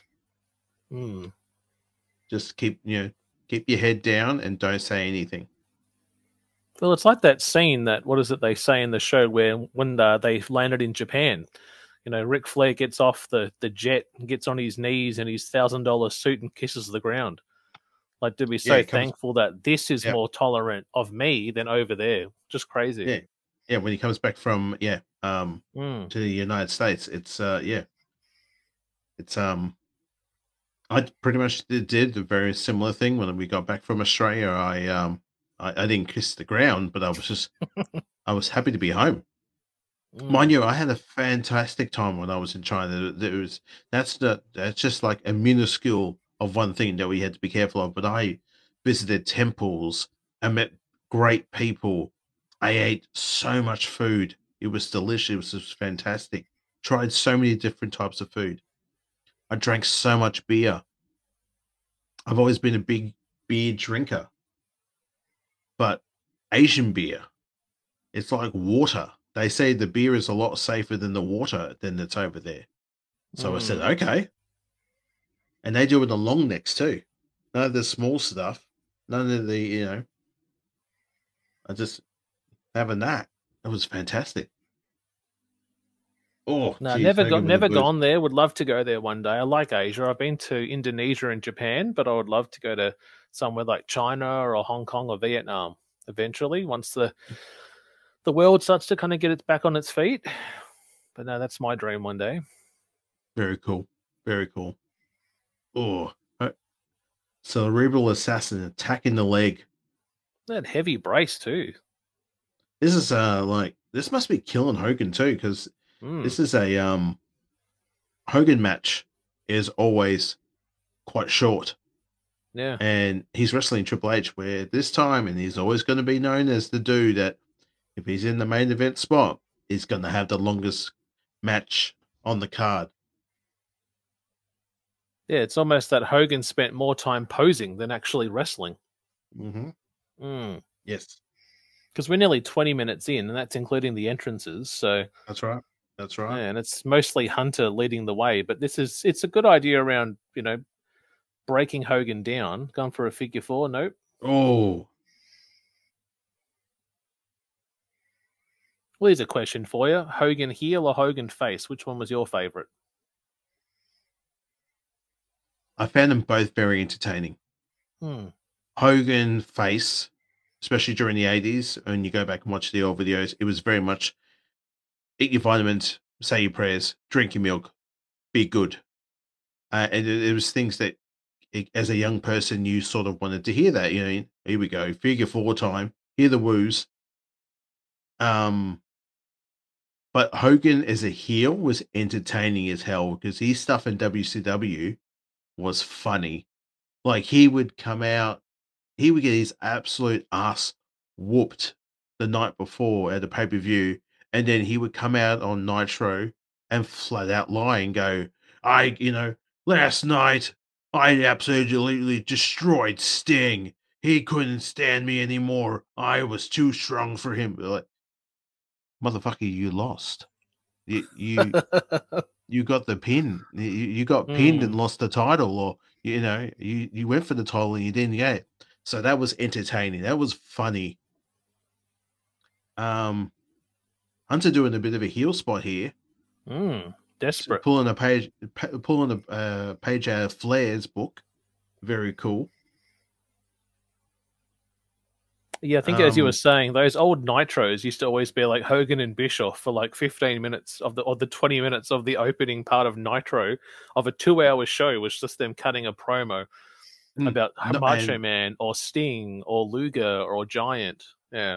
Just keep your head down and don't say anything. Well, it's like that scene that, what is it they say in the show where when they landed in Japan, Ric Flair gets off the jet and gets on his knees in his $1,000 suit and kisses the ground. Like, to be so thankful that this is more tolerant of me than over there. Just crazy. Yeah. When he comes back from to the United States, it's I pretty much did a very similar thing when we got back from Australia. I didn't kiss the ground, but I was just I was happy to be home. Mind you, I had a fantastic time when I was in China. That's just like a minuscule of one thing that we had to be careful of. But I visited temples, I met great people, I ate so much food. It was delicious. It was just fantastic. Tried so many different types of food. I drank so much beer. I've always been a big beer drinker. But Asian beer, it's like water. They say the beer is a lot safer than the water that's over there. So I said, okay. And they do it on long necks too. None of the small stuff. None of the, I just having that. It was fantastic. Oh, No, geez, Hogan with never the boot. gone there. Would love to go there one day. I like Asia. I've been to Indonesia and Japan, but I would love to go to somewhere like China or Hong Kong or Vietnam eventually once the world starts to kind of get it back on its feet. But no, that's my dream one day. Very cool. Very cool. Oh, cerebral assassin attacking the leg. That heavy brace too. This is this must be killing Hogan too, because this is a Hogan match is always quite short. Yeah. And he's wrestling Triple H, where this time, and he's always going to be known as the dude that if he's in the main event spot, he's going to have the longest match on the card. Yeah, it's almost that Hogan spent more time posing than actually wrestling. Mm-hmm. Yes. Because we're nearly 20 minutes in, and that's including the entrances. So That's right. That's right. yeah, and it's mostly Hunter leading the way. But it's a good idea around, breaking Hogan down. Going for a figure four, nope. Oh. Well, here's a question for you. Hogan heel or Hogan face? Which one was your favorite? I found them both very entertaining. Hogan face, especially during the 80s, when you go back and watch the old videos, it was very much eat your vitamins, say your prayers, drink your milk, be good. And it was things that, as a young person, you sort of wanted to hear that. Here we go, figure four time, hear the woos. But Hogan as a heel was entertaining as hell, because his stuff in WCW was funny. Like, he would come out, he would get his absolute ass whooped the night before at a pay-per-view, and then he would come out on Nitro and flat out lie and go, last night I absolutely destroyed Sting. He couldn't stand me anymore. I was too strong for him. Like, motherfucker, you lost. You got the pin. You got pinned and lost the title, or you went for the title and you didn't get it. So that was entertaining. That was funny. Hunter doing a bit of a heel spot here. Desperate. Pulling a page out of Flair's book. Very cool. Yeah, I think as you were saying, those old Nitros used to always be like Hogan and Bischoff for like 15 minutes of the 20 minutes of the opening part of Nitro of a 2-hour show was just them cutting a promo about Macho Man or Sting or Luger or Giant. Yeah.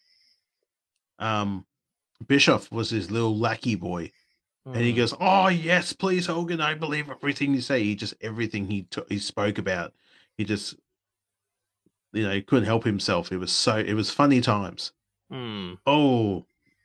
Bischoff was his little lackey boy. And he goes, "Oh yes, please, Hogan. I believe everything you say." Everything he spoke about. He just, he couldn't help himself. It was funny times. Oh,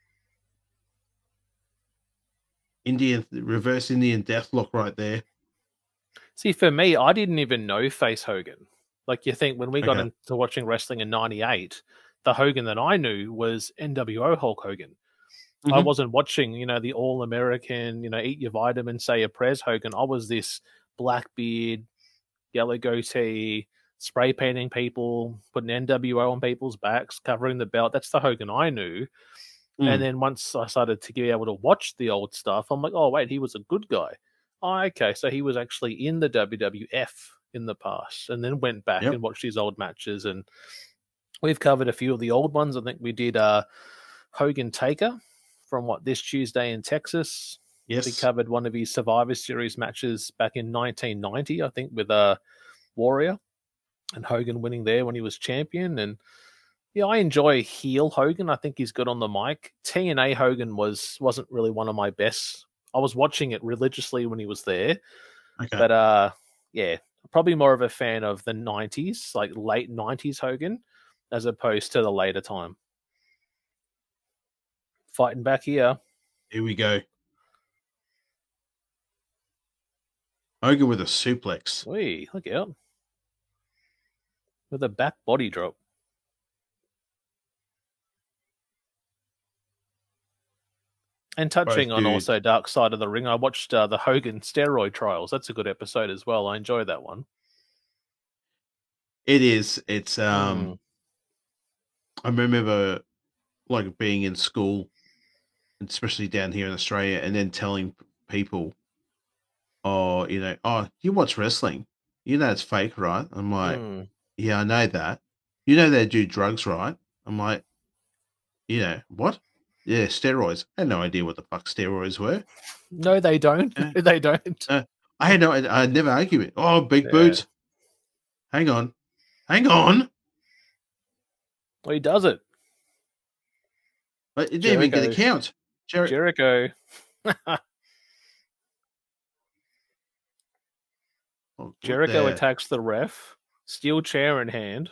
reverse Indian Deathlock right there. See, for me, I didn't even know Face Hogan. Like, you think when we got into watching wrestling in '98, the Hogan that I knew was NWO Hulk Hogan. I wasn't watching, the All-American, eat your vitamins, say your prayers Hogan. I was this black beard, yellow goatee, spray painting people, putting NWO on people's backs, covering the belt. That's the Hogan I knew. And then once I started to be able to watch the old stuff, I'm like, oh, wait, he was a good guy. Oh, okay, so he was actually in the WWF in the past, and then went back and watched his old matches. And we've covered a few of the old ones. I think we did Hogan Taker from this Tuesday in Texas. Yes. We covered one of his Survivor Series matches back in 1990, I think, with Warrior and Hogan winning there when he was champion. And yeah, I enjoy heel Hogan. I think he's good on the mic. TNA Hogan wasn't really one of my best. I was watching it religiously when he was there. Okay. But yeah, probably more of a fan of the 90s, like late 90s Hogan, as opposed to the later time. Fighting back here. Here we go. Hogan with a suplex. Wee, look out. With a back body drop. And touching on also Dark Side of the Ring, I watched the Hogan steroid trials. That's a good episode as well. I enjoyed that one. It is. It's I remember like being in school especially down here in Australia, and then telling people, "Oh, oh, you watch wrestling, you know it's fake, right?" I'm like, Mm. "Yeah, I know that. You know they do drugs, right?" I'm like, what? Yeah, steroids. I had no idea what the fuck steroids were. No, they don't. Yeah. They don't. I had no. I never argue it. Oh, big Yeah. boots. Hang on. Well, he does it. But it didn't even get a count. Jericho. Oh, Jericho there. attacks the ref. Steel chair in hand.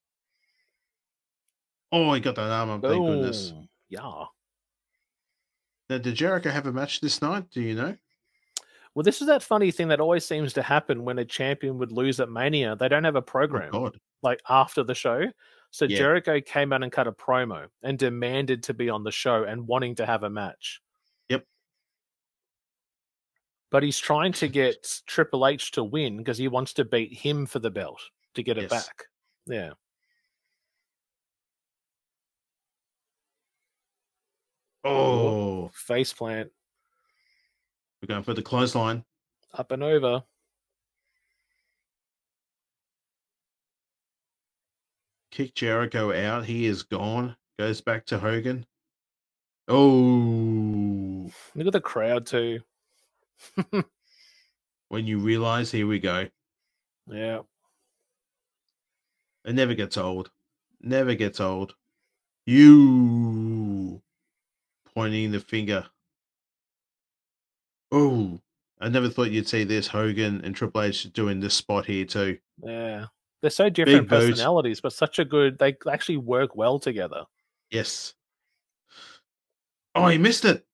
Oh, he got that arm up. Thank goodness. Boom. Yeah. Now, did Jericho have a match this night? Do you know? Well, this is that funny thing that always seems to happen when a champion would lose at Mania. They don't have a Oh, program God. like after the show. So Yeah. Jericho came out and cut a promo and demanded to be on the show and wanting to have a match. Yep. But he's trying to get Triple H to win because he wants to beat him for the belt to get it Yes. back. Yeah. Oh, Face plant. we're going for the clothesline. Up and over. Kick Jericho out. He is gone. Goes back to Hogan. Oh, Look at the crowd too. when you realize, here we go. Yeah. It never gets old. Never gets old. You pointing the finger. Oh, I never thought you'd see this. Hogan and Triple H doing this spot here too. Yeah. They're so different Big boots. personalities, but such a good, they actually work well together. Yes. Oh, he missed it.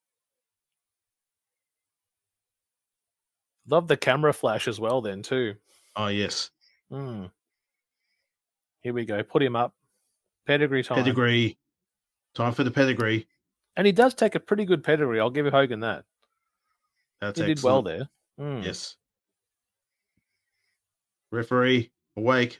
Love the camera flash as well then too. Oh, yes. Mm. Here we go. Put him up. Pedigree time. Pedigree. Time for the pedigree. And he does take a pretty good pedigree. I'll give Hogan that. That's He excellent. did well there. Mm. Yes. Referee, awake.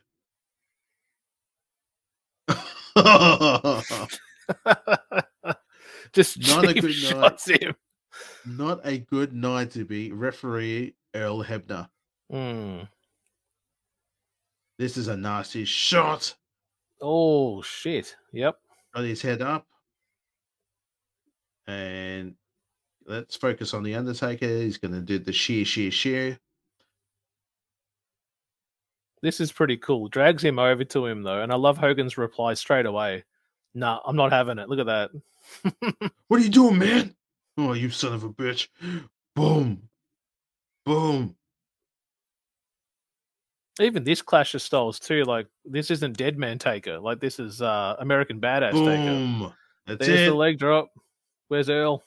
Just Not a cheap good shots him. Not a good night to be referee Earl Hebner. Mm. This is a nasty shot. Oh, shit. Yep. Got his head up. And let's focus on the Undertaker. He's going to do the shear. This is pretty cool. Drags him over to him, though. And I love Hogan's reply straight away. Nah, I'm not having it. Look at that. What are you doing, man? Oh, you son of a bitch. Boom. Boom. Even this clash of styles, too. Like, this isn't Dead Man Taker. Like, this is American Badass Taker. Boom. That's There's it. the leg drop. Where's Earl?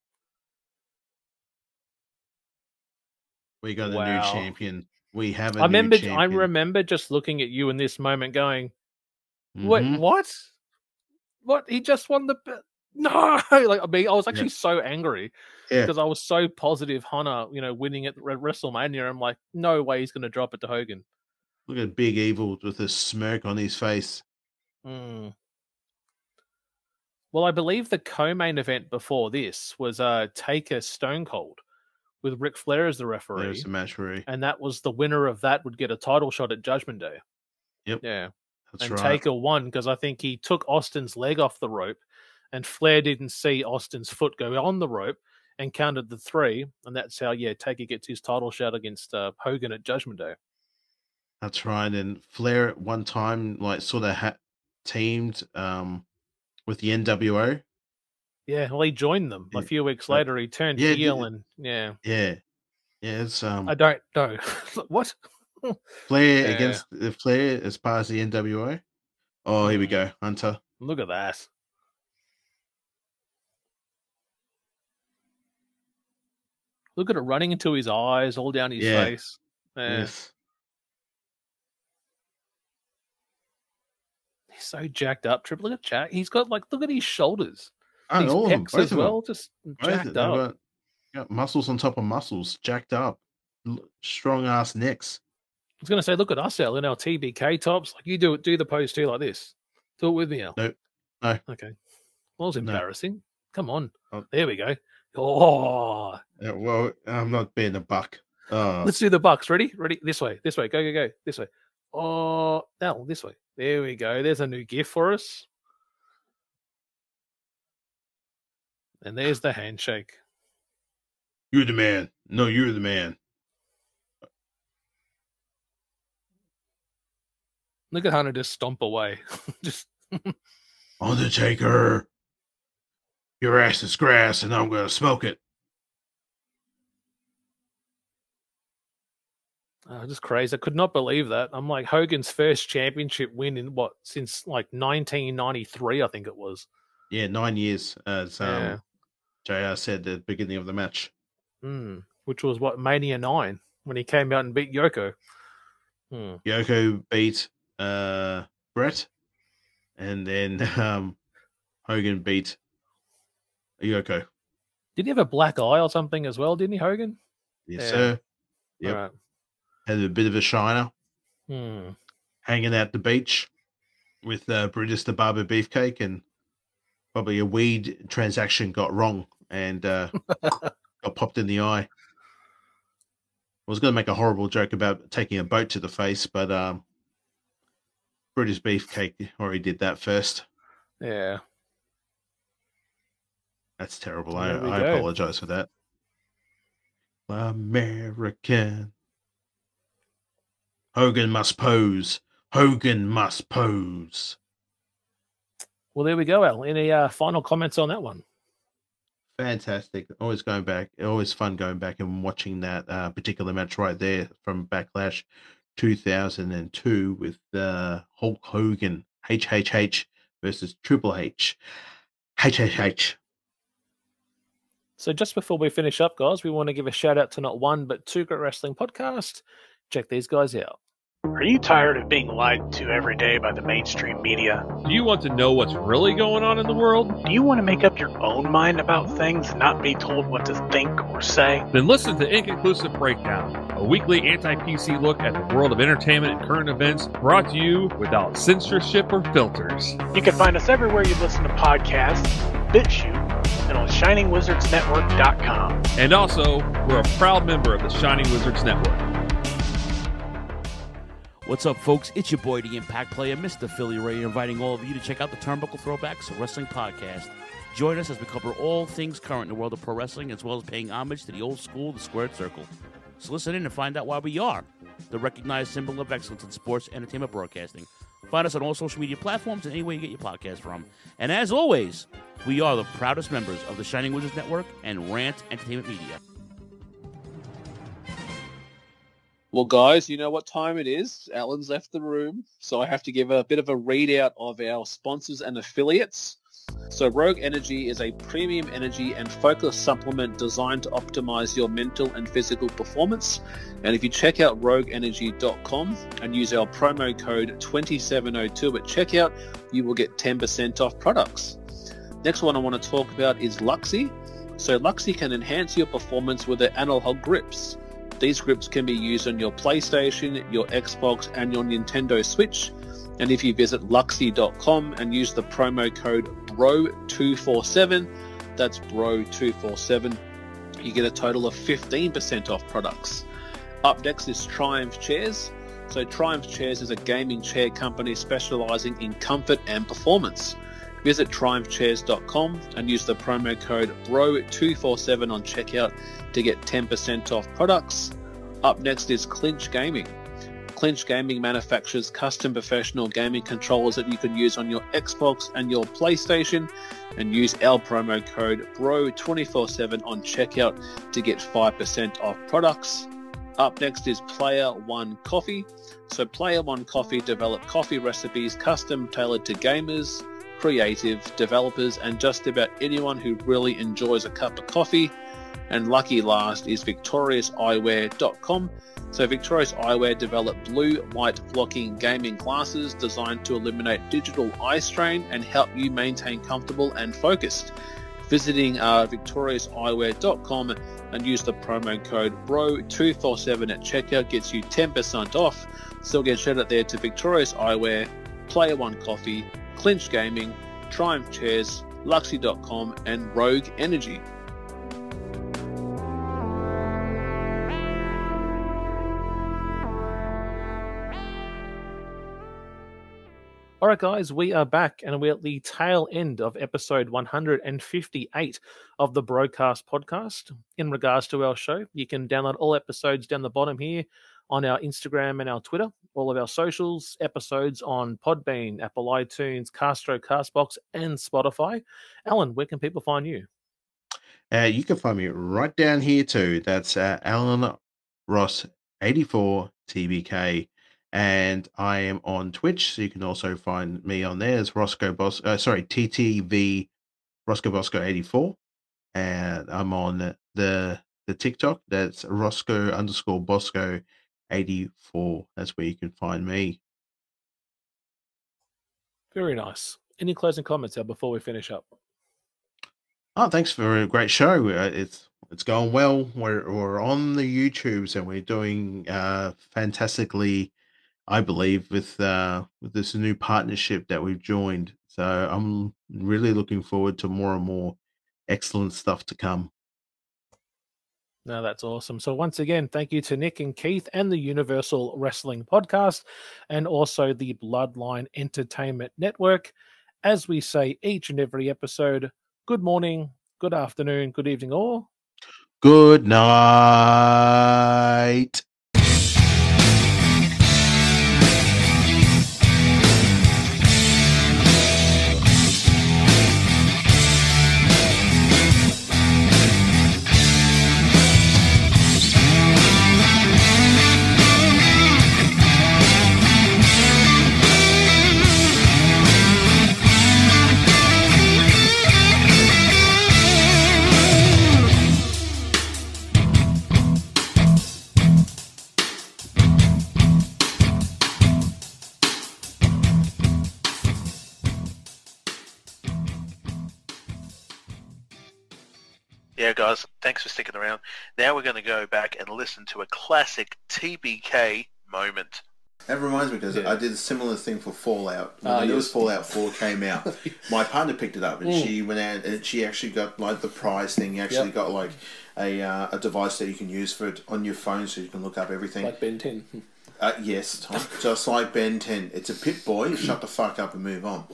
We got a Wow. new champion. We have a I new champion. I remember just looking at you in this moment going, wait, Mhm. what? What? He just won the no! Like, I mean, I was actually Yeah. so angry Yeah. because I was so positive Hunter, winning at WrestleMania. I'm like, no way he's going to drop it to Hogan. Look at Big Evil with a smirk on his face. Mm. Well, I believe the co-main event before this was Taker Stone Cold with Ric Flair as the referee. There's the match referee. And that was the winner of that would get a title shot at Judgment Day. Yep. Yeah. That's And right. Taker won because I think he took Austin's leg off the rope and Flair didn't see Austin's foot go on the rope and counted the 3. And that's how, Taker gets his title shot against Hogan at Judgment Day. That's right. And Flair at one time, like, sort of teamed with the NWO. Yeah, well, he joined them. A Yeah. few weeks later, he turned Yeah, heel did- and, yeah. Yeah. Yeah, it's I don't know. What? Flair Yeah. against Flair as part of the NWO. Oh, here we go. Hunter. Look at that. Look at it running into his eyes, all down his Yeah. face. Yeah. Yes. He's so jacked up. Triple, look at Jack. He's got look at his shoulders. Oh, His all of them, pecs both as of them. well, just Both jacked of them. up. Got muscles on top of muscles, jacked up, strong ass necks. I was going to say, look at us, Al, in our TBK tops. Like you do the pose too, like this. Do it with me, Al. Nope. No. Okay. Well, it was No. embarrassing. Come on. Oh. There we go. Oh. Yeah, well, I'm not being a buck. Let's do the Bucks. Ready? This way. Go. This way. Oh, no, this way. There we go. There's a new GIF for us. And there's the handshake. You're the man. No, you're the man. Look at Hunter just stomp away. Just Undertaker, your ass is grass, and I'm gonna smoke it. just crazy. I could not believe that. I'm like, Hogan's first championship win in since like 1993, I think it was. Yeah, 9 years, as JR said at the beginning of the match. Which was Mania 9 when he came out and beat Yoko. Yoko beat Brett, and then Hogan beat Yoko. Did he have a black eye or something as well? Didn't he, Hogan? Yes, sir. Yep. Right. Had a bit of a shiner. Hanging out the beach with Brutus the Barber Beefcake, and probably a weed transaction got wrong and got popped in the eye. I was going to make a horrible joke about taking a boat to the face, but Brutus Beefcake already did that first. Yeah. That's terrible. I apologize for that. American. Hogan must pose. Hogan must pose. Well, there we go, Al. Any final comments on that one? Fantastic. Always fun going back and watching that particular match right there from Backlash 2002 with Hulk Hogan, HHH versus Triple H. HHH. So just before we finish up, guys, we want to give a shout out to not one, but two Great Wrestling Podcasts. Check these guys out. Are you tired of being lied to every day by the mainstream media? Do you want to know what's really going on in the world? Do you want to make up your own mind about things, not be told what to think or say? Then listen to Inconclusive Breakdown, a weekly anti-PC look at the world of entertainment and current events, brought to you without censorship or filters. You can find us everywhere you listen to podcasts, BitChute, and on ShiningWizardsNetwork.com. And also, we're a proud member of the Shining Wizards Network. What's up, folks? It's your boy, the Impact Player, Mr. Philly Ray, inviting all of you to check out the Turnbuckle Throwbacks Wrestling Podcast. Join us as we cover all things current in the world of pro wrestling, as well as paying homage to the old school, the Squared Circle. So listen in and find out why we are the recognized symbol of excellence in sports entertainment broadcasting. Find us on all social media platforms and anywhere you get your podcast from. And as always, we are the proudest members of the Shining Wizards Network and Rant Entertainment Media. Well, guys, you know what time it is. Alan's left the room, so I have to give a bit of a readout of our sponsors and affiliates. So Rogue Energy is a premium energy and focus supplement designed to optimize your mental and physical performance. And if you check out rogueenergy.com and use our promo code 2702 at checkout, you will get 10% off products. Next one I want to talk about is Luxie. So Luxie can enhance your performance with their analog grips. These grips can be used on your PlayStation, your Xbox, and your Nintendo Switch. And if you visit Luxie.com and use the promo code BRO247, that's BRO247, you get a total of 15% off products. Up next is Triumph Chairs. So Triumph Chairs is a gaming chair company specializing in comfort and performance. Visit triumphchairs.com and use the promo code BRO247 on checkout to get 10% off products. Up next is Clinch Gaming. Clinch Gaming manufactures custom professional gaming controllers that you can use on your Xbox and your PlayStation, and use our promo code BRO247 on checkout to get 5% off products. Up next is Player One Coffee. So Player One Coffee develop coffee recipes custom tailored to gamers, creative, developers, and just about anyone who really enjoys a cup of coffee. And lucky last is VictoriousEyewear.com. So Victorious Eyewear develop blue, white blocking gaming glasses designed to eliminate digital eye strain and help you maintain comfortable and focused. Visiting VictoriousEyewear.com and use the promo code BRO247 at checkout gets you 10% off. So again, shout out there to Victorious Eyewear, Player One Coffee, Clinch Gaming, Triumph Chairs, Luxy.com, and Rogue Energy. All right, guys, we are back, and we're at the tail end of episode 158 of the Broadcast Podcast. In regards to our show, you can download all episodes down the bottom here on our Instagram and our Twitter, all of our socials, episodes on Podbean, Apple iTunes, Castro, Castbox, and Spotify. Alan, where can people find you? You can find me right down here too. That's Alan Ross 84 TBK. And I am on Twitch, so you can also find me on there as TTV Roscoe Bosco 84. And I'm on the TikTok, that's Roscoe_Bosco 84. That's where you can find me. Very nice. Any closing comments before we finish up? Oh, thanks for a great show. It's going well. We're on the YouTubes and we're doing fantastically, I believe, with this new partnership that we've joined. So I'm really looking forward to more and more excellent stuff to come. No, that's awesome. So once again, thank you to Nick and Keith and the Universal Wrestling Podcast and also the Bloodline Entertainment Network. As we say each and every episode, good morning, good afternoon, good evening, or good night. Yeah, guys, thanks for sticking around. Now we're going to go back and listen to a classic TBK moment. That reminds me, because I did a similar thing for Fallout. When the newest Fallout 4 came out, my partner picked it up, and she went out and she actually got like the prize thing. You actually got like a device that you can use for it on your phone, so you can look up everything. Like Ben 10. Yes, Tom, just like Ben 10. It's a Pit Boy. Shut the fuck up and move on.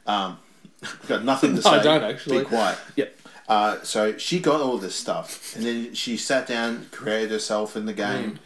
Got nothing to say. I don't actually. Be quiet. Yep. So she got all this stuff, and then she sat down, created herself in the game,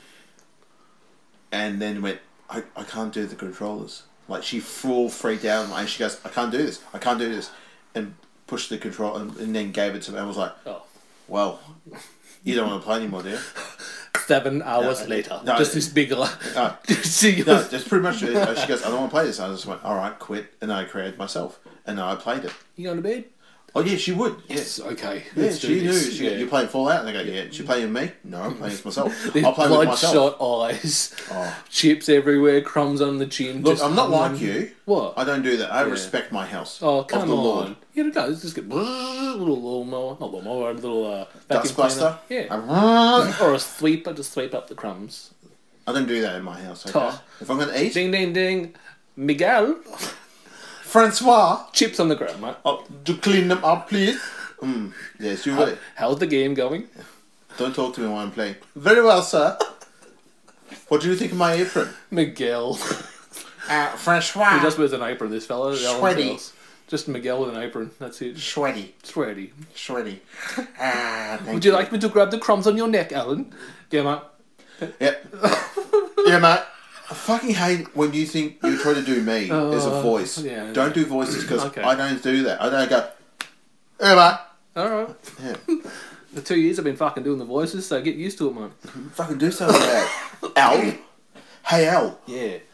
and then went, I can't do the controllers. Like, she full freaked out, and she goes, I can't do this, and pushed the control, and then gave it to me, and was like, well, you don't want to play anymore, do you? 7 hours later, no, just this big... no, that's pretty much it. She goes, I don't want to play this. I just went, all right, quit, and I created myself, and I played it. You going to bed? Oh, yeah, she would. Yes, okay. Yeah, Let's she do knew. this. You're playing Fallout? And I go, yeah. She playing with me? No, I'm playing with myself. These I'll play with myself. bloodshot eyes, chips everywhere, crumbs on the chin. Look, just I'm not like you. What? I don't do that. I respect my house. Oh, come of the on. Lord. You know, it's just a little lawnmower. Not lawnmower, a little Dustbuster? Yeah. Or a sweeper to sweep up the crumbs. I don't do that in my house, okay? If I'm going to eat... Ding, ding, ding. Miguel. Francois. Chips on the ground, mate. Oh, to clean them up, please. Yes, you will. How's the game going? Don't talk to me while I'm playing. Very well, sir. What do you think of my apron? Miguel. Francois. He just wears an apron, this fella. Sweaty. Just Miguel with an apron. That's it. Sweaty. Sweaty. Sweaty. Would you like me to grab the crumbs on your neck, Alan? Yeah, mate. Yeah. Yeah, mate. I fucking hate when you think you try to do me as a voice. Yeah, don't do voices, because I don't do that. I don't go, hey, mate. Alright. Yeah. For 2 years I've been fucking doing the voices, so get used to it, man. Fucking do something about it. Al. Hey, Al. Yeah.